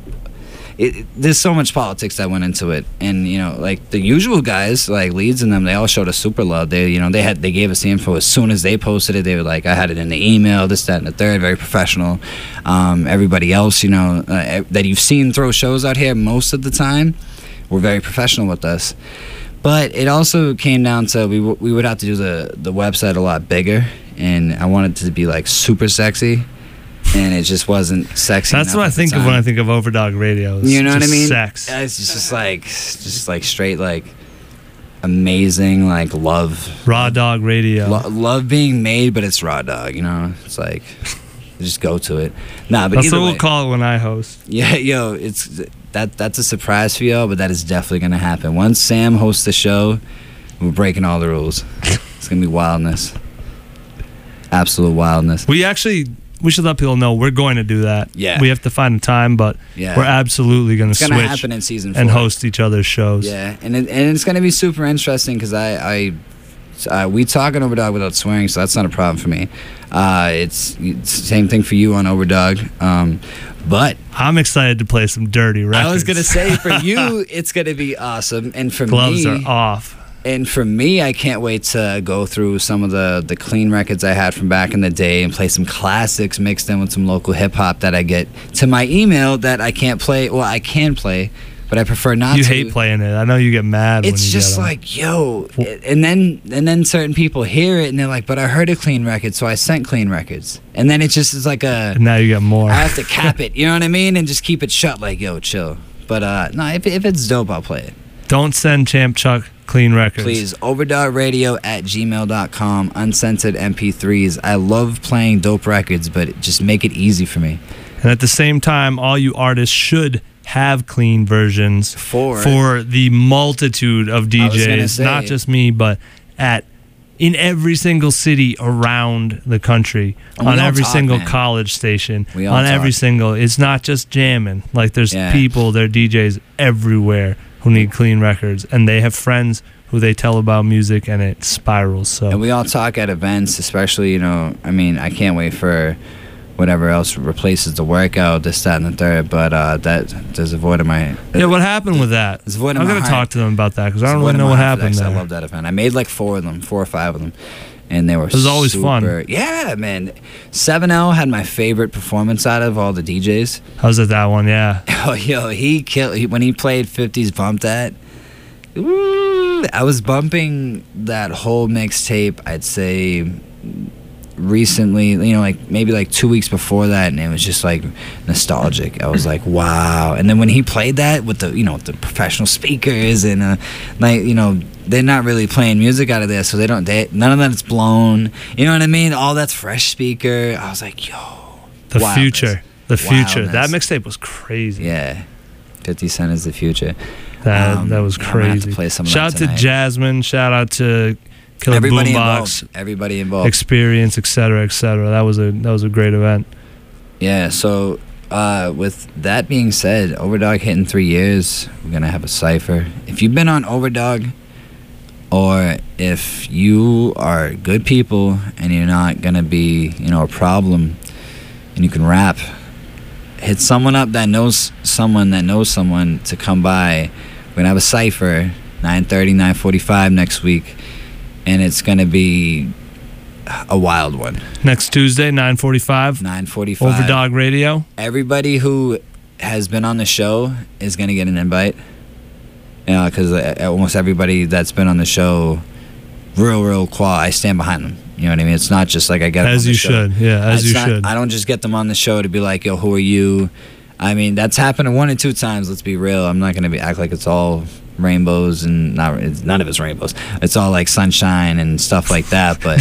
it, there's so much politics that went into it, and you know, like the usual guys, like Leeds and them, they all showed us super love. They, you know, they had they gave us the info as soon as they posted it. They were like, I had it in the email, this, that, and the third, very professional. Um, everybody else, you know, uh, that you've seen throw shows out here most of the time, were very professional with us. But it also came down to we w- we would have to do the the website a lot bigger, and I wanted it to be like super sexy. And it just wasn't sexy. that's enough what I at the think of time. when I think of Overdog Radio. It's You know what I just mean? Sex. It's just like, just like straight like amazing like love, Raw Dog Radio. Lo- love being made, but it's raw dog. You know, it's like just go to it. Nah, but That's either what way, we'll call it when I host. yeah, yo, it's that that's a surprise for y'all, but that is definitely gonna happen once Sam hosts the show. We're breaking all the rules. It's gonna be wildness, absolute wildness. We actually, we should let people know we're going to do that. Yeah. We have to find a time, but Yeah. we're absolutely going to It's switch gonna happen in season four. and host each other's shows. Yeah, and it, and it's gonna be super interesting because I, I uh, we talk on Overdog without swearing, so that's not a problem for me. Uh, it's, it's the same thing for you on Overdog. Um, But I'm excited to play some dirty records. I was gonna say for you, it's gonna be awesome, and for gloves me, are off. And for me, I can't wait to go through some of the the clean records I had from back in the day and play some classics mixed in with some local hip hop that I get to my email that I can't play. Well, I can play, but I prefer not You to. hate playing it. I know you get mad. It's when you just get 'em. like, yo, and then and then certain people hear it and they're like, but I heard a clean record, so I sent clean records, and then it just is like a. And now you get more. I have to cap it, you know what I mean, and just keep it shut. Like, yo, chill. But uh, no, if if it's dope, I'll play it. Don't send Champ Chuck clean records. Please, overdog radio at gmail dot com, uncensored M P threes. I love playing dope records, but just make it easy for me. And at the same time, all you artists should have clean versions For- for the multitude of D I was gonna Js, say- not just me, but at in every single city around the country, And we on all every talk, single man. college station, We all on every talk. single. It's not just jamming. Like there's Yeah. people, there are D Js everywhere who need clean records, and they have friends who they tell about music, and it spirals. So And we all talk at events, especially, you know, I mean, I can't wait for whatever else replaces the workout, this, that, and the third, but uh, that there's a void in my... yeah, what happened with that? There's a void in I'm my gonna heart. talk to them about that because I There's a don't void really in know my what heart for happened that, 'cause there. I love that event. I made like four of them, four or five of them, and they were It was always fun. super- Yeah, man. seven L had my favorite performance out of all the D Js. How's it that one? Yeah. Oh, yo, he killed he, when he played fifties Bump That. Ooh, I was bumping that whole mixtape, I'd say recently, you know, like maybe like two weeks before that, and it was just like nostalgic. I was like, wow. And then when he played that with the, you know, the professional speakers and uh, like, you know, they're not really playing music out of there, so they don't, they, none of that's blown. You know what I mean? All that's fresh speaker. I was like, yo, The wildness. future. The future. That Wildness. mixtape was crazy. Yeah, fifty Cent is the future. That Um, that was I'm gonna have to crazy. play some of Shout out that to tonight. Jasmine. Shout out to Killer Everybody Boombox involved. Everybody involved. Experience, et cetera, et cetera. That was a that was a great event. Yeah, so uh, with that being said, Overdog hitting three years. We're going to have a cipher. If you've been on Overdog, or if you are good people and you're not going to be, you know, a problem, and you can rap, hit someone up that knows someone that knows someone to come by. We're going to have a cipher, nine thirty, nine forty-five next week, and it's going to be a wild one. Next Tuesday, nine forty-five. nine forty-five. Overdog Radio. Everybody who has been on the show is going to get an invite. You know, because almost everybody that's been on the show, real, real qual, I stand behind them. You know what I mean? It's not just like I get them As on the you show. should. Yeah, as It's you not- should. I don't just get them on the show to be like, yo, who are you? I mean, that's happened one or two times. Let's be real. I'm not going to be act like it's all rainbows and not. It's, none of it's rainbows. It's all like sunshine and stuff like that. But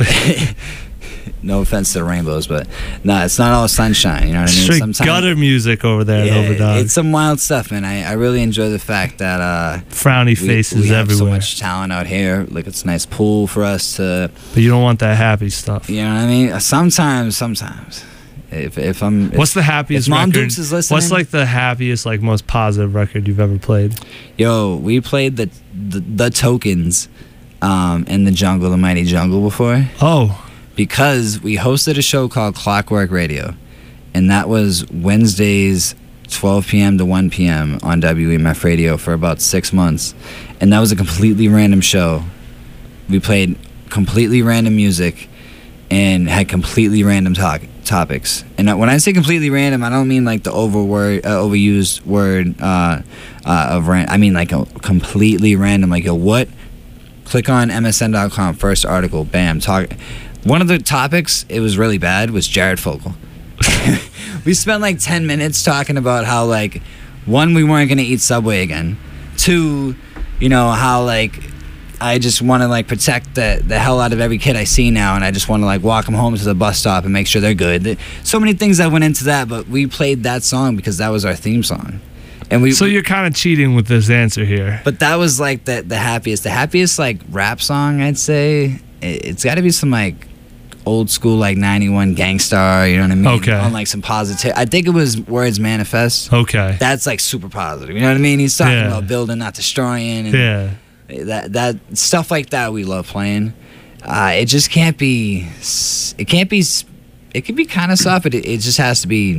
no offense to the rainbows, but no, it's not all sunshine. You know what I mean? Straight Sometimes- gutter music over there yeah, at Overdog. it's some wild stuff, man. I, I really enjoy the fact that uh, Frowny we, faces we have so everywhere. much talent out here. Like, it's a nice pool for us to. But you don't want that happy stuff. You know what I mean? Sometimes, sometimes, if if I'm. If, What's the happiest if Mom record? Dukes is listening, What's like the happiest, like most positive record you've ever played? Yo, we played the the, the Tokens, um, in the jungle, the mighty jungle before, Oh, because we hosted a show called Clockwork Radio, and that was Wednesdays, twelve p.m. to one p.m. on W E M F Radio for about six months, and that was a completely random show. We played completely random music and had completely random talk, topics. And when I say completely random, I don't mean like the over word, uh, overused word uh, uh, of random. I mean like a completely random. Like, yo, what? Click on M S N dot com, first article, bam, talk. One of the topics, it was really bad, was Jared Fogle. We spent like ten minutes talking about how, like, one, we weren't going to eat Subway again. Two, you know, how, like, I just want to, like, protect the, the hell out of every kid I see now, and I just want to, like, walk them home to the bus stop and make sure they're good. So many things that went into that, but we played that song because that was our theme song. And we, so you're kind of cheating with this answer here. but that was, like, the, the happiest. The happiest, like, rap song, I'd say. It, it's got to be some, like, old school, like, ninety-one Gangstar, you know what I mean? Okay. On, like, some positive. I think it was Words Manifest. Okay. That's, like, super positive. You know what I mean? He's talking Yeah. about building, not destroying. And Yeah. that that stuff like that we love playing. Uh, it just can't be. s- It can't be. s- It can be kind of soft, but it, it just has to be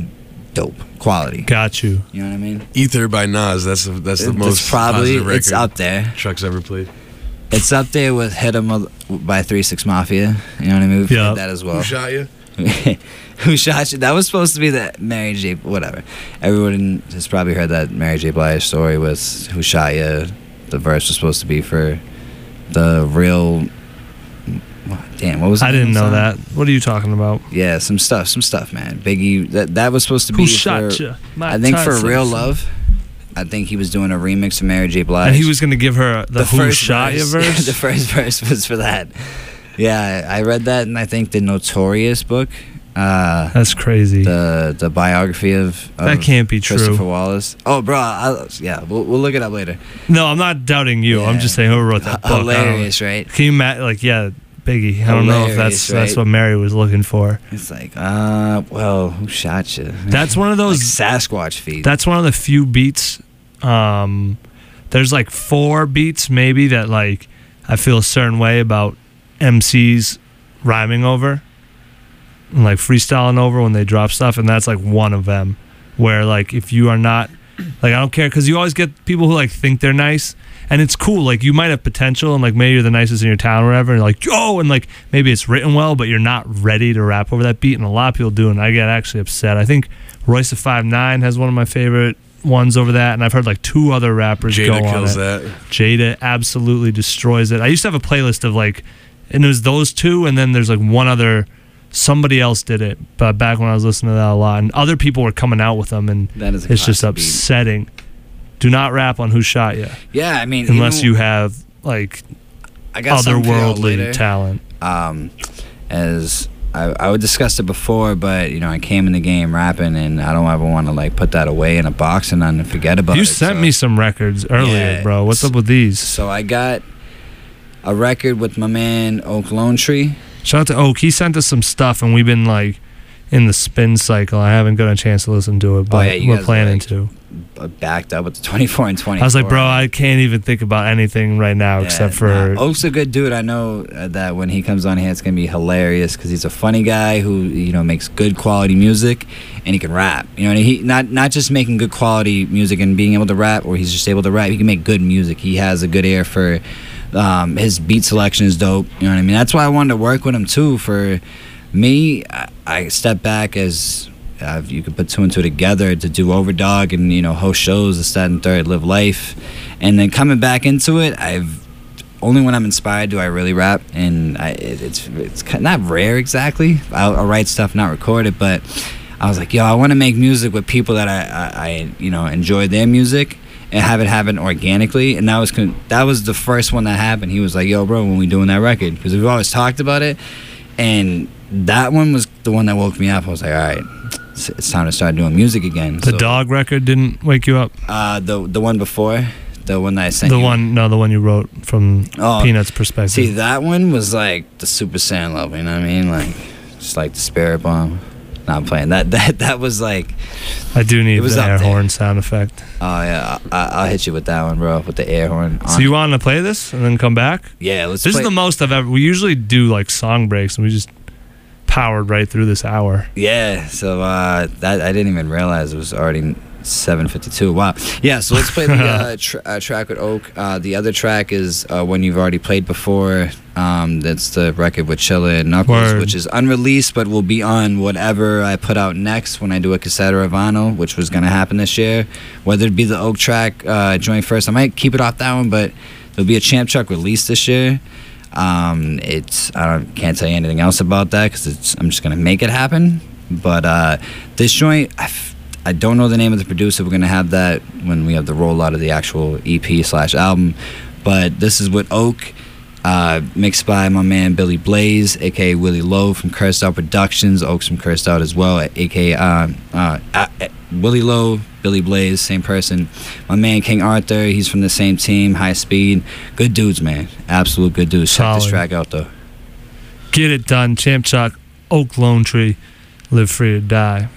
dope quality. Got you. You know what I mean? Ether by Nas. That's the, that's the It's most probably positive record it's up there. Chuck's ever played. It's up there with "Hit 'Em" by Three Six Mafia. You know what I mean? We've Yeah. heard that as well. Who shot you? Who shot you? That was supposed to be the Mary J. Whatever. Everyone has probably heard that Mary J. Blige story was "Who shot you?" The verse was supposed to be for the real. Damn, what was? the I name didn't of know the that. song? What are you talking about? Yeah, some stuff, some stuff, man. Biggie. That that was supposed to be Who for. shot you? My I think for Tyson. Real Love. I think he was doing a remix of Mary J. Blige. And he was going to give her the, Who Shot You verse? the first verse was for that. Yeah, I read that in I think the Notorious book. Uh, That's crazy. the the biography of, of That can't be true. Christopher Wallace. Oh, bro, I, yeah, we'll, we'll look it up later. No, I'm not doubting you. I'm Yeah. just saying who wrote that book. I don't know. Hilarious, right? Can you imagine? Like, yeah, Biggie. I don't know if that's Hilarious, that's right? what Mary was looking for. It's like, uh, well, who shot you? That's one of Like those. Sasquatch feet. That's one of the few beats. Um, there's like four beats maybe that like I feel a certain way about M Cs rhyming over, and like freestyling over when they drop stuff, and that's like one of them. Where like if you are not like I don't care because you always get people who like think they're nice. And it's cool, like you might have potential, and like maybe you're the nicest in your town or whatever, and like yo, and like maybe it's written well, but you're not ready to rap over that beat, and a lot of people do, and I get actually upset. I think Royce the five nine has one of my favorite ones over that, and I've heard like two other rappers go Jada on kills it. that. Jada absolutely destroys it. I used to have a playlist of like, and it was those two, and then there's like one other. Somebody else did it, but back when I was listening to that a lot, and other people were coming out with them, and That is a it's just classic beat. upsetting. Do not rap on Who Shot You. Yeah, I mean, Unless even- you have like I got something for y'all otherworldly later. talent. Um, as I, I would discuss it before, but you know, I came in the game rapping, and I don't ever want to like put that away in a box and then forget about You it. sent so. me some records earlier, Yeah, bro. What's up with these? So I got a record with my man Oak Lone Tree. Shout out to Oak. He sent us some stuff, and we've been like in the spin cycle. I haven't gotten a chance to listen to it, but Oh, yeah, you we're guys are, planning like, to. uh, Backed up with the twenty-four and twenty-four. I was like, bro, I can't even think about anything right now Yeah, except for. nah, Oak's a good dude. I know uh, that when he comes on here, it's gonna be hilarious because he's a funny guy who you know makes good quality music, and he can rap. You know, and he not not just making good quality music and being able to rap, or he's just able to rap. He can make good music. He has a good ear for. Um, his beat selection is dope. You know what I mean? That's why I wanted to work with him too. For me, I, I step back as. Uh, you could put two and two together to do Overdog and you know host shows, this, that, and third, live life, and then coming back into it, I've only when I'm inspired do I really rap, and I, it, it's it's ki- not rare exactly. I'll, I'll write stuff, not record it, but I was like, yo, I want to make music with people that I, I, I you know enjoy their music and have it happen organically, and that was con- that was the first one that happened. He was like, yo, bro, when we doing that record, because we've always talked about it, and that one was the one that woke me up. I was like, all right. It's time to start doing music again. The So, dog record didn't wake you up? uh, the the one before, the one that I sent The you. one, no, the one you wrote from Oh, Peanut's perspective. See, that one was like the Super Saiyan level. You know what I mean? Like, just like the Spirit Bomb. No, I'm playing that. That that was like, I do need it was the up air there. horn sound effect. oh yeah, I, I'll hit you with that one, bro, with the air horn. So on you it. want to play this and then come back? Yeah, let's. This play. is the most I've ever. We usually do like song breaks, and we just powered right through this hour. Yeah, so uh, that I didn't even realize it was already seven fifty-two. Wow. Yeah, so let's play the uh, tr- uh, track with Oak. Uh, the other track is uh, one you've already played before. Um, that's the record with Chilla and Knuckles, Word. which is unreleased, but will be on whatever I put out next when I do a cassette or a vinyl, which was going to happen this year. Whether it be the Oak track uh, joint first, I might keep it off that one, but there'll be a Champ Chuck release this year. Um, it's I don't can't tell you anything else about that because it's I'm just gonna make it happen. But uh, this joint, I, f- I don't know the name of the producer. We're gonna have that when we have the rollout of the actual E P slash album. But this is with Oak, uh, mixed by my man Billy Blaze, aka Willie Lowe from Cursed Out Productions. Oak's from Cursed Out as well, aka uh, uh, uh, Willie Lowe, Billy Blaze, same person. My man King Arthur, he's from the same team, High Speed. Good dudes, man. Absolute good dudes. Check this Solid. track out though. Get it done. Champ Chuck, Oak Lone Tree, live free or die.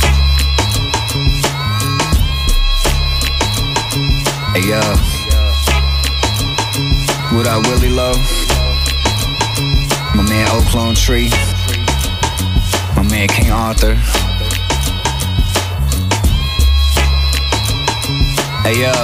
Hey yo, what up, Willie Lowe? My man Oak Lone Tree, my man King Arthur. Hey yo.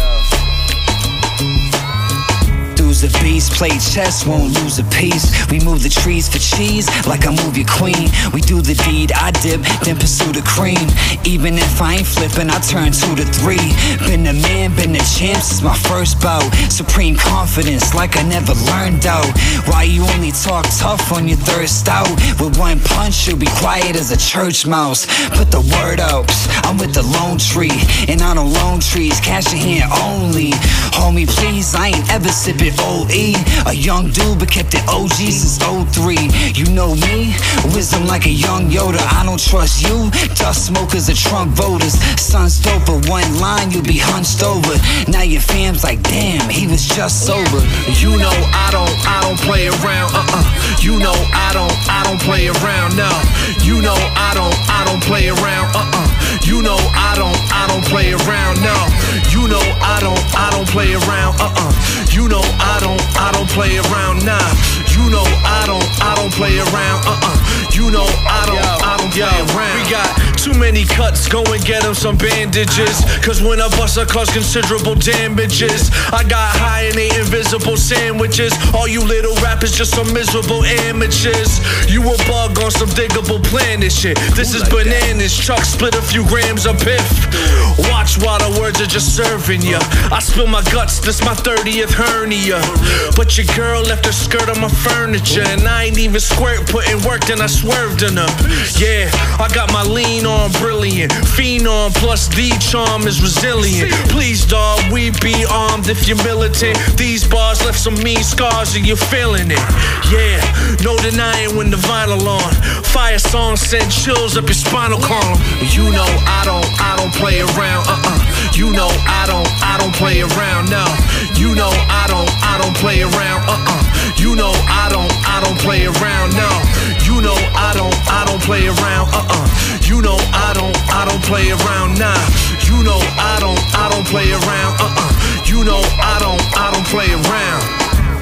Dude's a beast, play chess, won't lose a piece. We move the trees for cheese, like I move your queen. We do the deed, I dip, then pursue the cream. Even if I ain't flipping, I turn two to three. Been the man, been the champ since my first bout. Supreme confidence, like I never learned out. Why you only talk tough on your third stout? With one punch, you'll be quiet as a church mouse. Put the word out, I'm with the lone tree. And I don't loan trees, cash in hand only. Homie, please, I ain't ever sipping O E. A young dude, but kept it O G since oh three. You know me, wisdom like a young Yoda. I don't trust you, dust smokers are Trump voters. Son's dope, but one line, you'll be hunched over. Now your fam's like, damn, he was just sober. You know I don't, I don't play around, uh-uh. You know I don't, I don't play around, no. You know I don't, I don't play around, uh-uh. You know I don't, I don't play around, no. You know I don't, I don't play around, uh-uh. You know I don't, I don't play around, nah. You know I don't, I don't play around, uh-uh. You know I don't, yo, I don't play yo, around. We got too many cuts, go and get them some bandages. Cause when I bust I cause considerable damages. I got high and ate invisible sandwiches. All you little rappers just some miserable amateurs. You a bug on some diggable planet shit. This is bananas, Chuck split a few grams of piff. Watch while the words are just serving ya. I spill my guts, this my thirtieth hernia. But your girl left her skirt on my furniture. And I ain't even squirt, putting work, then I swerved in her. Yeah, I got my lean on brilliant. Phenom plus the charm is resilient. Please dawg, we be armed if you're militant. These bars left some mean scars and you're feeling it. Yeah, no denying when the vinyl on. Fire song send chills up your spinal column. You know I don't, I don't play around, uh-uh. You know I don't, I don't play around, no. You know I don't, I don't play around, uh-uh. You know I don't, I don't play around, no. You know I don't, I don't play around, uh-uh. You know I don't, I don't play around, nah. You know I don't, I don't play around, uh-uh. You know I don't, I don't play around.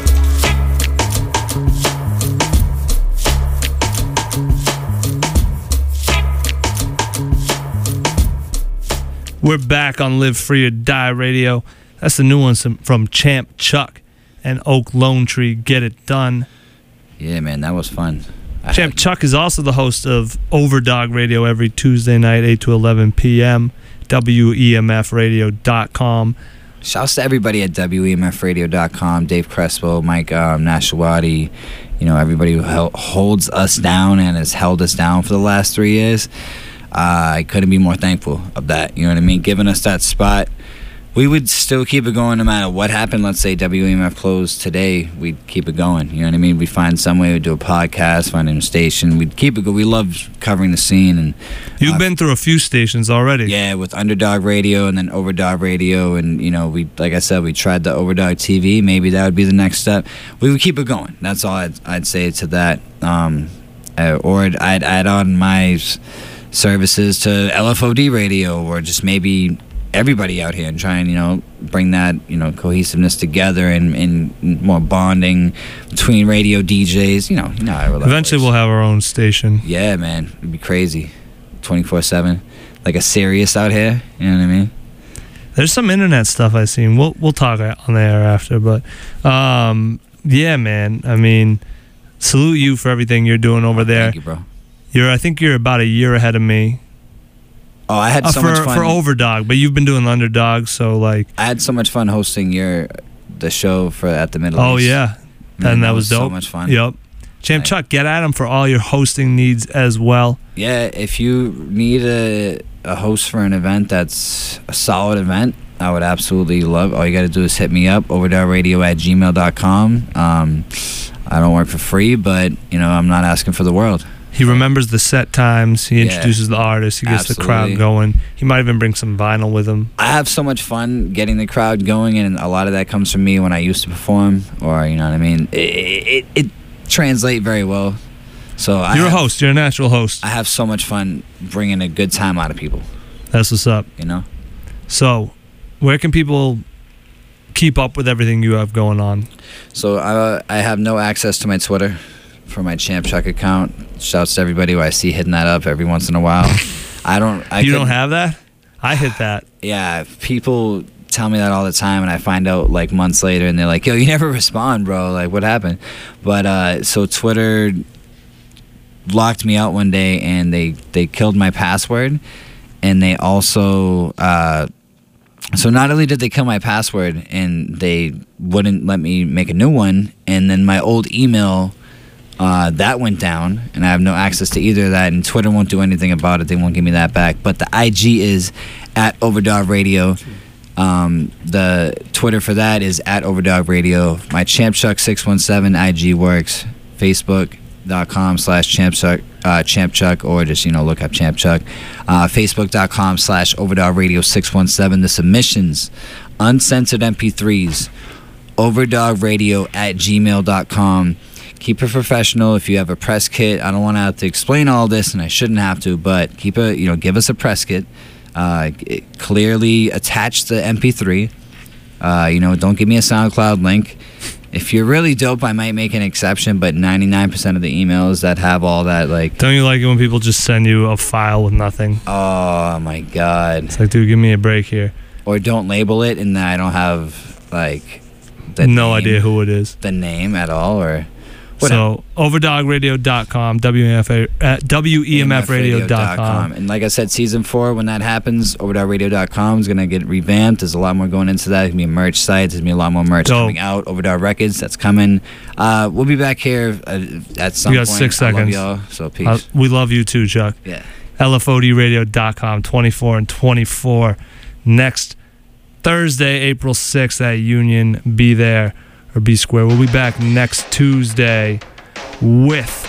We're back on Live Free or Die Radio. That's the new one from Champ Chuck and Oak Lone Tree. Get It Done. Yeah, man, that was fun. I Champ had... Chuck is also the host of Overdog Radio every Tuesday night, eight to eleven p.m. W E M F radio dot com. Shouts to everybody at W E M F radio dot com, Dave Crespo, Mike um, Nashawati, you know, everybody who hel- holds us down and has held us down for the last three years. Uh, I couldn't be more thankful of that. You know what I mean? Giving us that spot. We would still keep it going no matter what happened. Let's say W E M F closed today, we'd keep it going. You know what I mean? We'd find some way, we'd do a podcast, find a new station. We'd keep it going. We love covering the scene. And You've uh, been through a few stations already. Yeah, with Underdog Radio and then Overdog Radio. And, you know, we like I said, we tried the Overdog T V. Maybe that would be the next step. We would keep it going. That's all I'd, I'd say to that. Um, uh, or I'd, I'd add on my services to L F O D Radio, or just maybe everybody out here, and try and, you know, bring that, you know, cohesiveness together and, and more bonding between radio D Js. You know, you know how I Eventually we'll have our own station. Yeah, man. It'd be crazy. twenty-four seven. Like a Sirius out here. You know what I mean? There's some internet stuff I've seen. We'll we'll talk on the air after, but um, yeah, man. I mean, salute you for everything you're doing over there. Thank you, bro. You're, I think you're about a year ahead of me. Oh, I had so uh, for, much fun for Overdog, but you've been doing the Underdog, so like I had so much fun hosting your the show for at the Middle oh East. yeah, Man, and that, that was was dope. so much fun. Yep, Champ Like- Chuck, get at him for all your hosting needs as well. Yeah, if you need a a host for an event that's a solid event, I would absolutely love. All you got to do is hit me up, overdog radio at gmail dot com. Um, I don't work for free, but you know, I'm not asking for the world. He remembers the set times. He Yeah. introduces the artist. He gets the Absolutely. crowd going. He might even bring some vinyl with him. I have so much fun getting the crowd going, and a lot of that comes from me when I used to perform, or you know what I mean. It it, it translates very well. So I You're a have, host. You're a natural host. I have so much fun bringing a good time out of people. That's what's up. You know. So, where can people keep up with everything you have going on? So I I have no access to my Twitter for my Champ Chuck account. Shouts to everybody who I see hitting that up every once in a while. I don't. I you couldn't- don't have that? I hit that. Yeah, people tell me that all the time, and I find out like months later, and they're like, "Yo, you never respond, bro. Like, what happened?" But uh, so Twitter locked me out one day, and they they killed my password, and they also uh, so not only did they kill my password, and they wouldn't let me make a new one, and then my old email. Uh, that went down, and I have no access to either of that, and Twitter won't do anything about it. They won't give me that back. But the I G is at Overdog Radio. Um, the Twitter for that is at Overdog Radio. My Champ Chuck six one seven I G works. Facebook.com slash Champ Chuck, uh, Champ Chuck, or just, you know, look up Champ Chuck. Uh, Facebook.com slash Overdog Radio six one seven. The submissions, uncensored M P threes, overdogradio at gmail dot com. Keep it professional. If you have a press kit, I don't want to have to explain all this, and I shouldn't have to, but keep a, you know, give us a press kit. Uh, it clearly attach the M P three. Uh, you know, don't give me a SoundCloud link. If you're really dope, I might make an exception, but ninety-nine percent of the emails that have all that, like... Don't you like it when people just send you a file with nothing? Oh, my God. It's like, dude, give me a break here. Or don't label it, and I don't have, like... The no name, idea who it is. The name at all, or... So, overdog radio dot com, W E M F, uh, W E M F radio dot com. And like I said, season four, when that happens, overdog radio dot com is going to get revamped. There's a lot more going into that. There's going to be a merch site. There's going to be a lot more merch Dope. coming out. Overdog Records, that's coming. Uh, we'll be back here uh, at some you got point. six I seconds. love y'all, so peace. Uh, we love you too, Chuck. Yeah. L F O D radio dot com, twenty-four and twenty-four. Next Thursday, April sixth at Union. Be there or be square. We'll be back next Tuesday with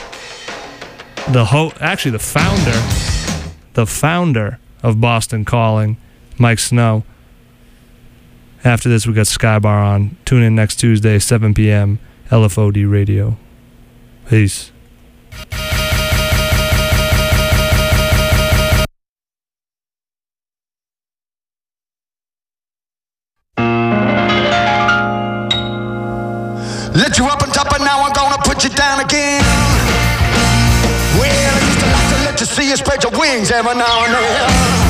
the ho- actually the founder the founder of Boston Calling, Mike Snow. After this, we got Skybar on. Tune in next Tuesday, seven p.m. L F O D Radio. Peace. Let you up on top, but now I'm gonna put you down again. Well, I used to like to let you see you spread your wings every now and then.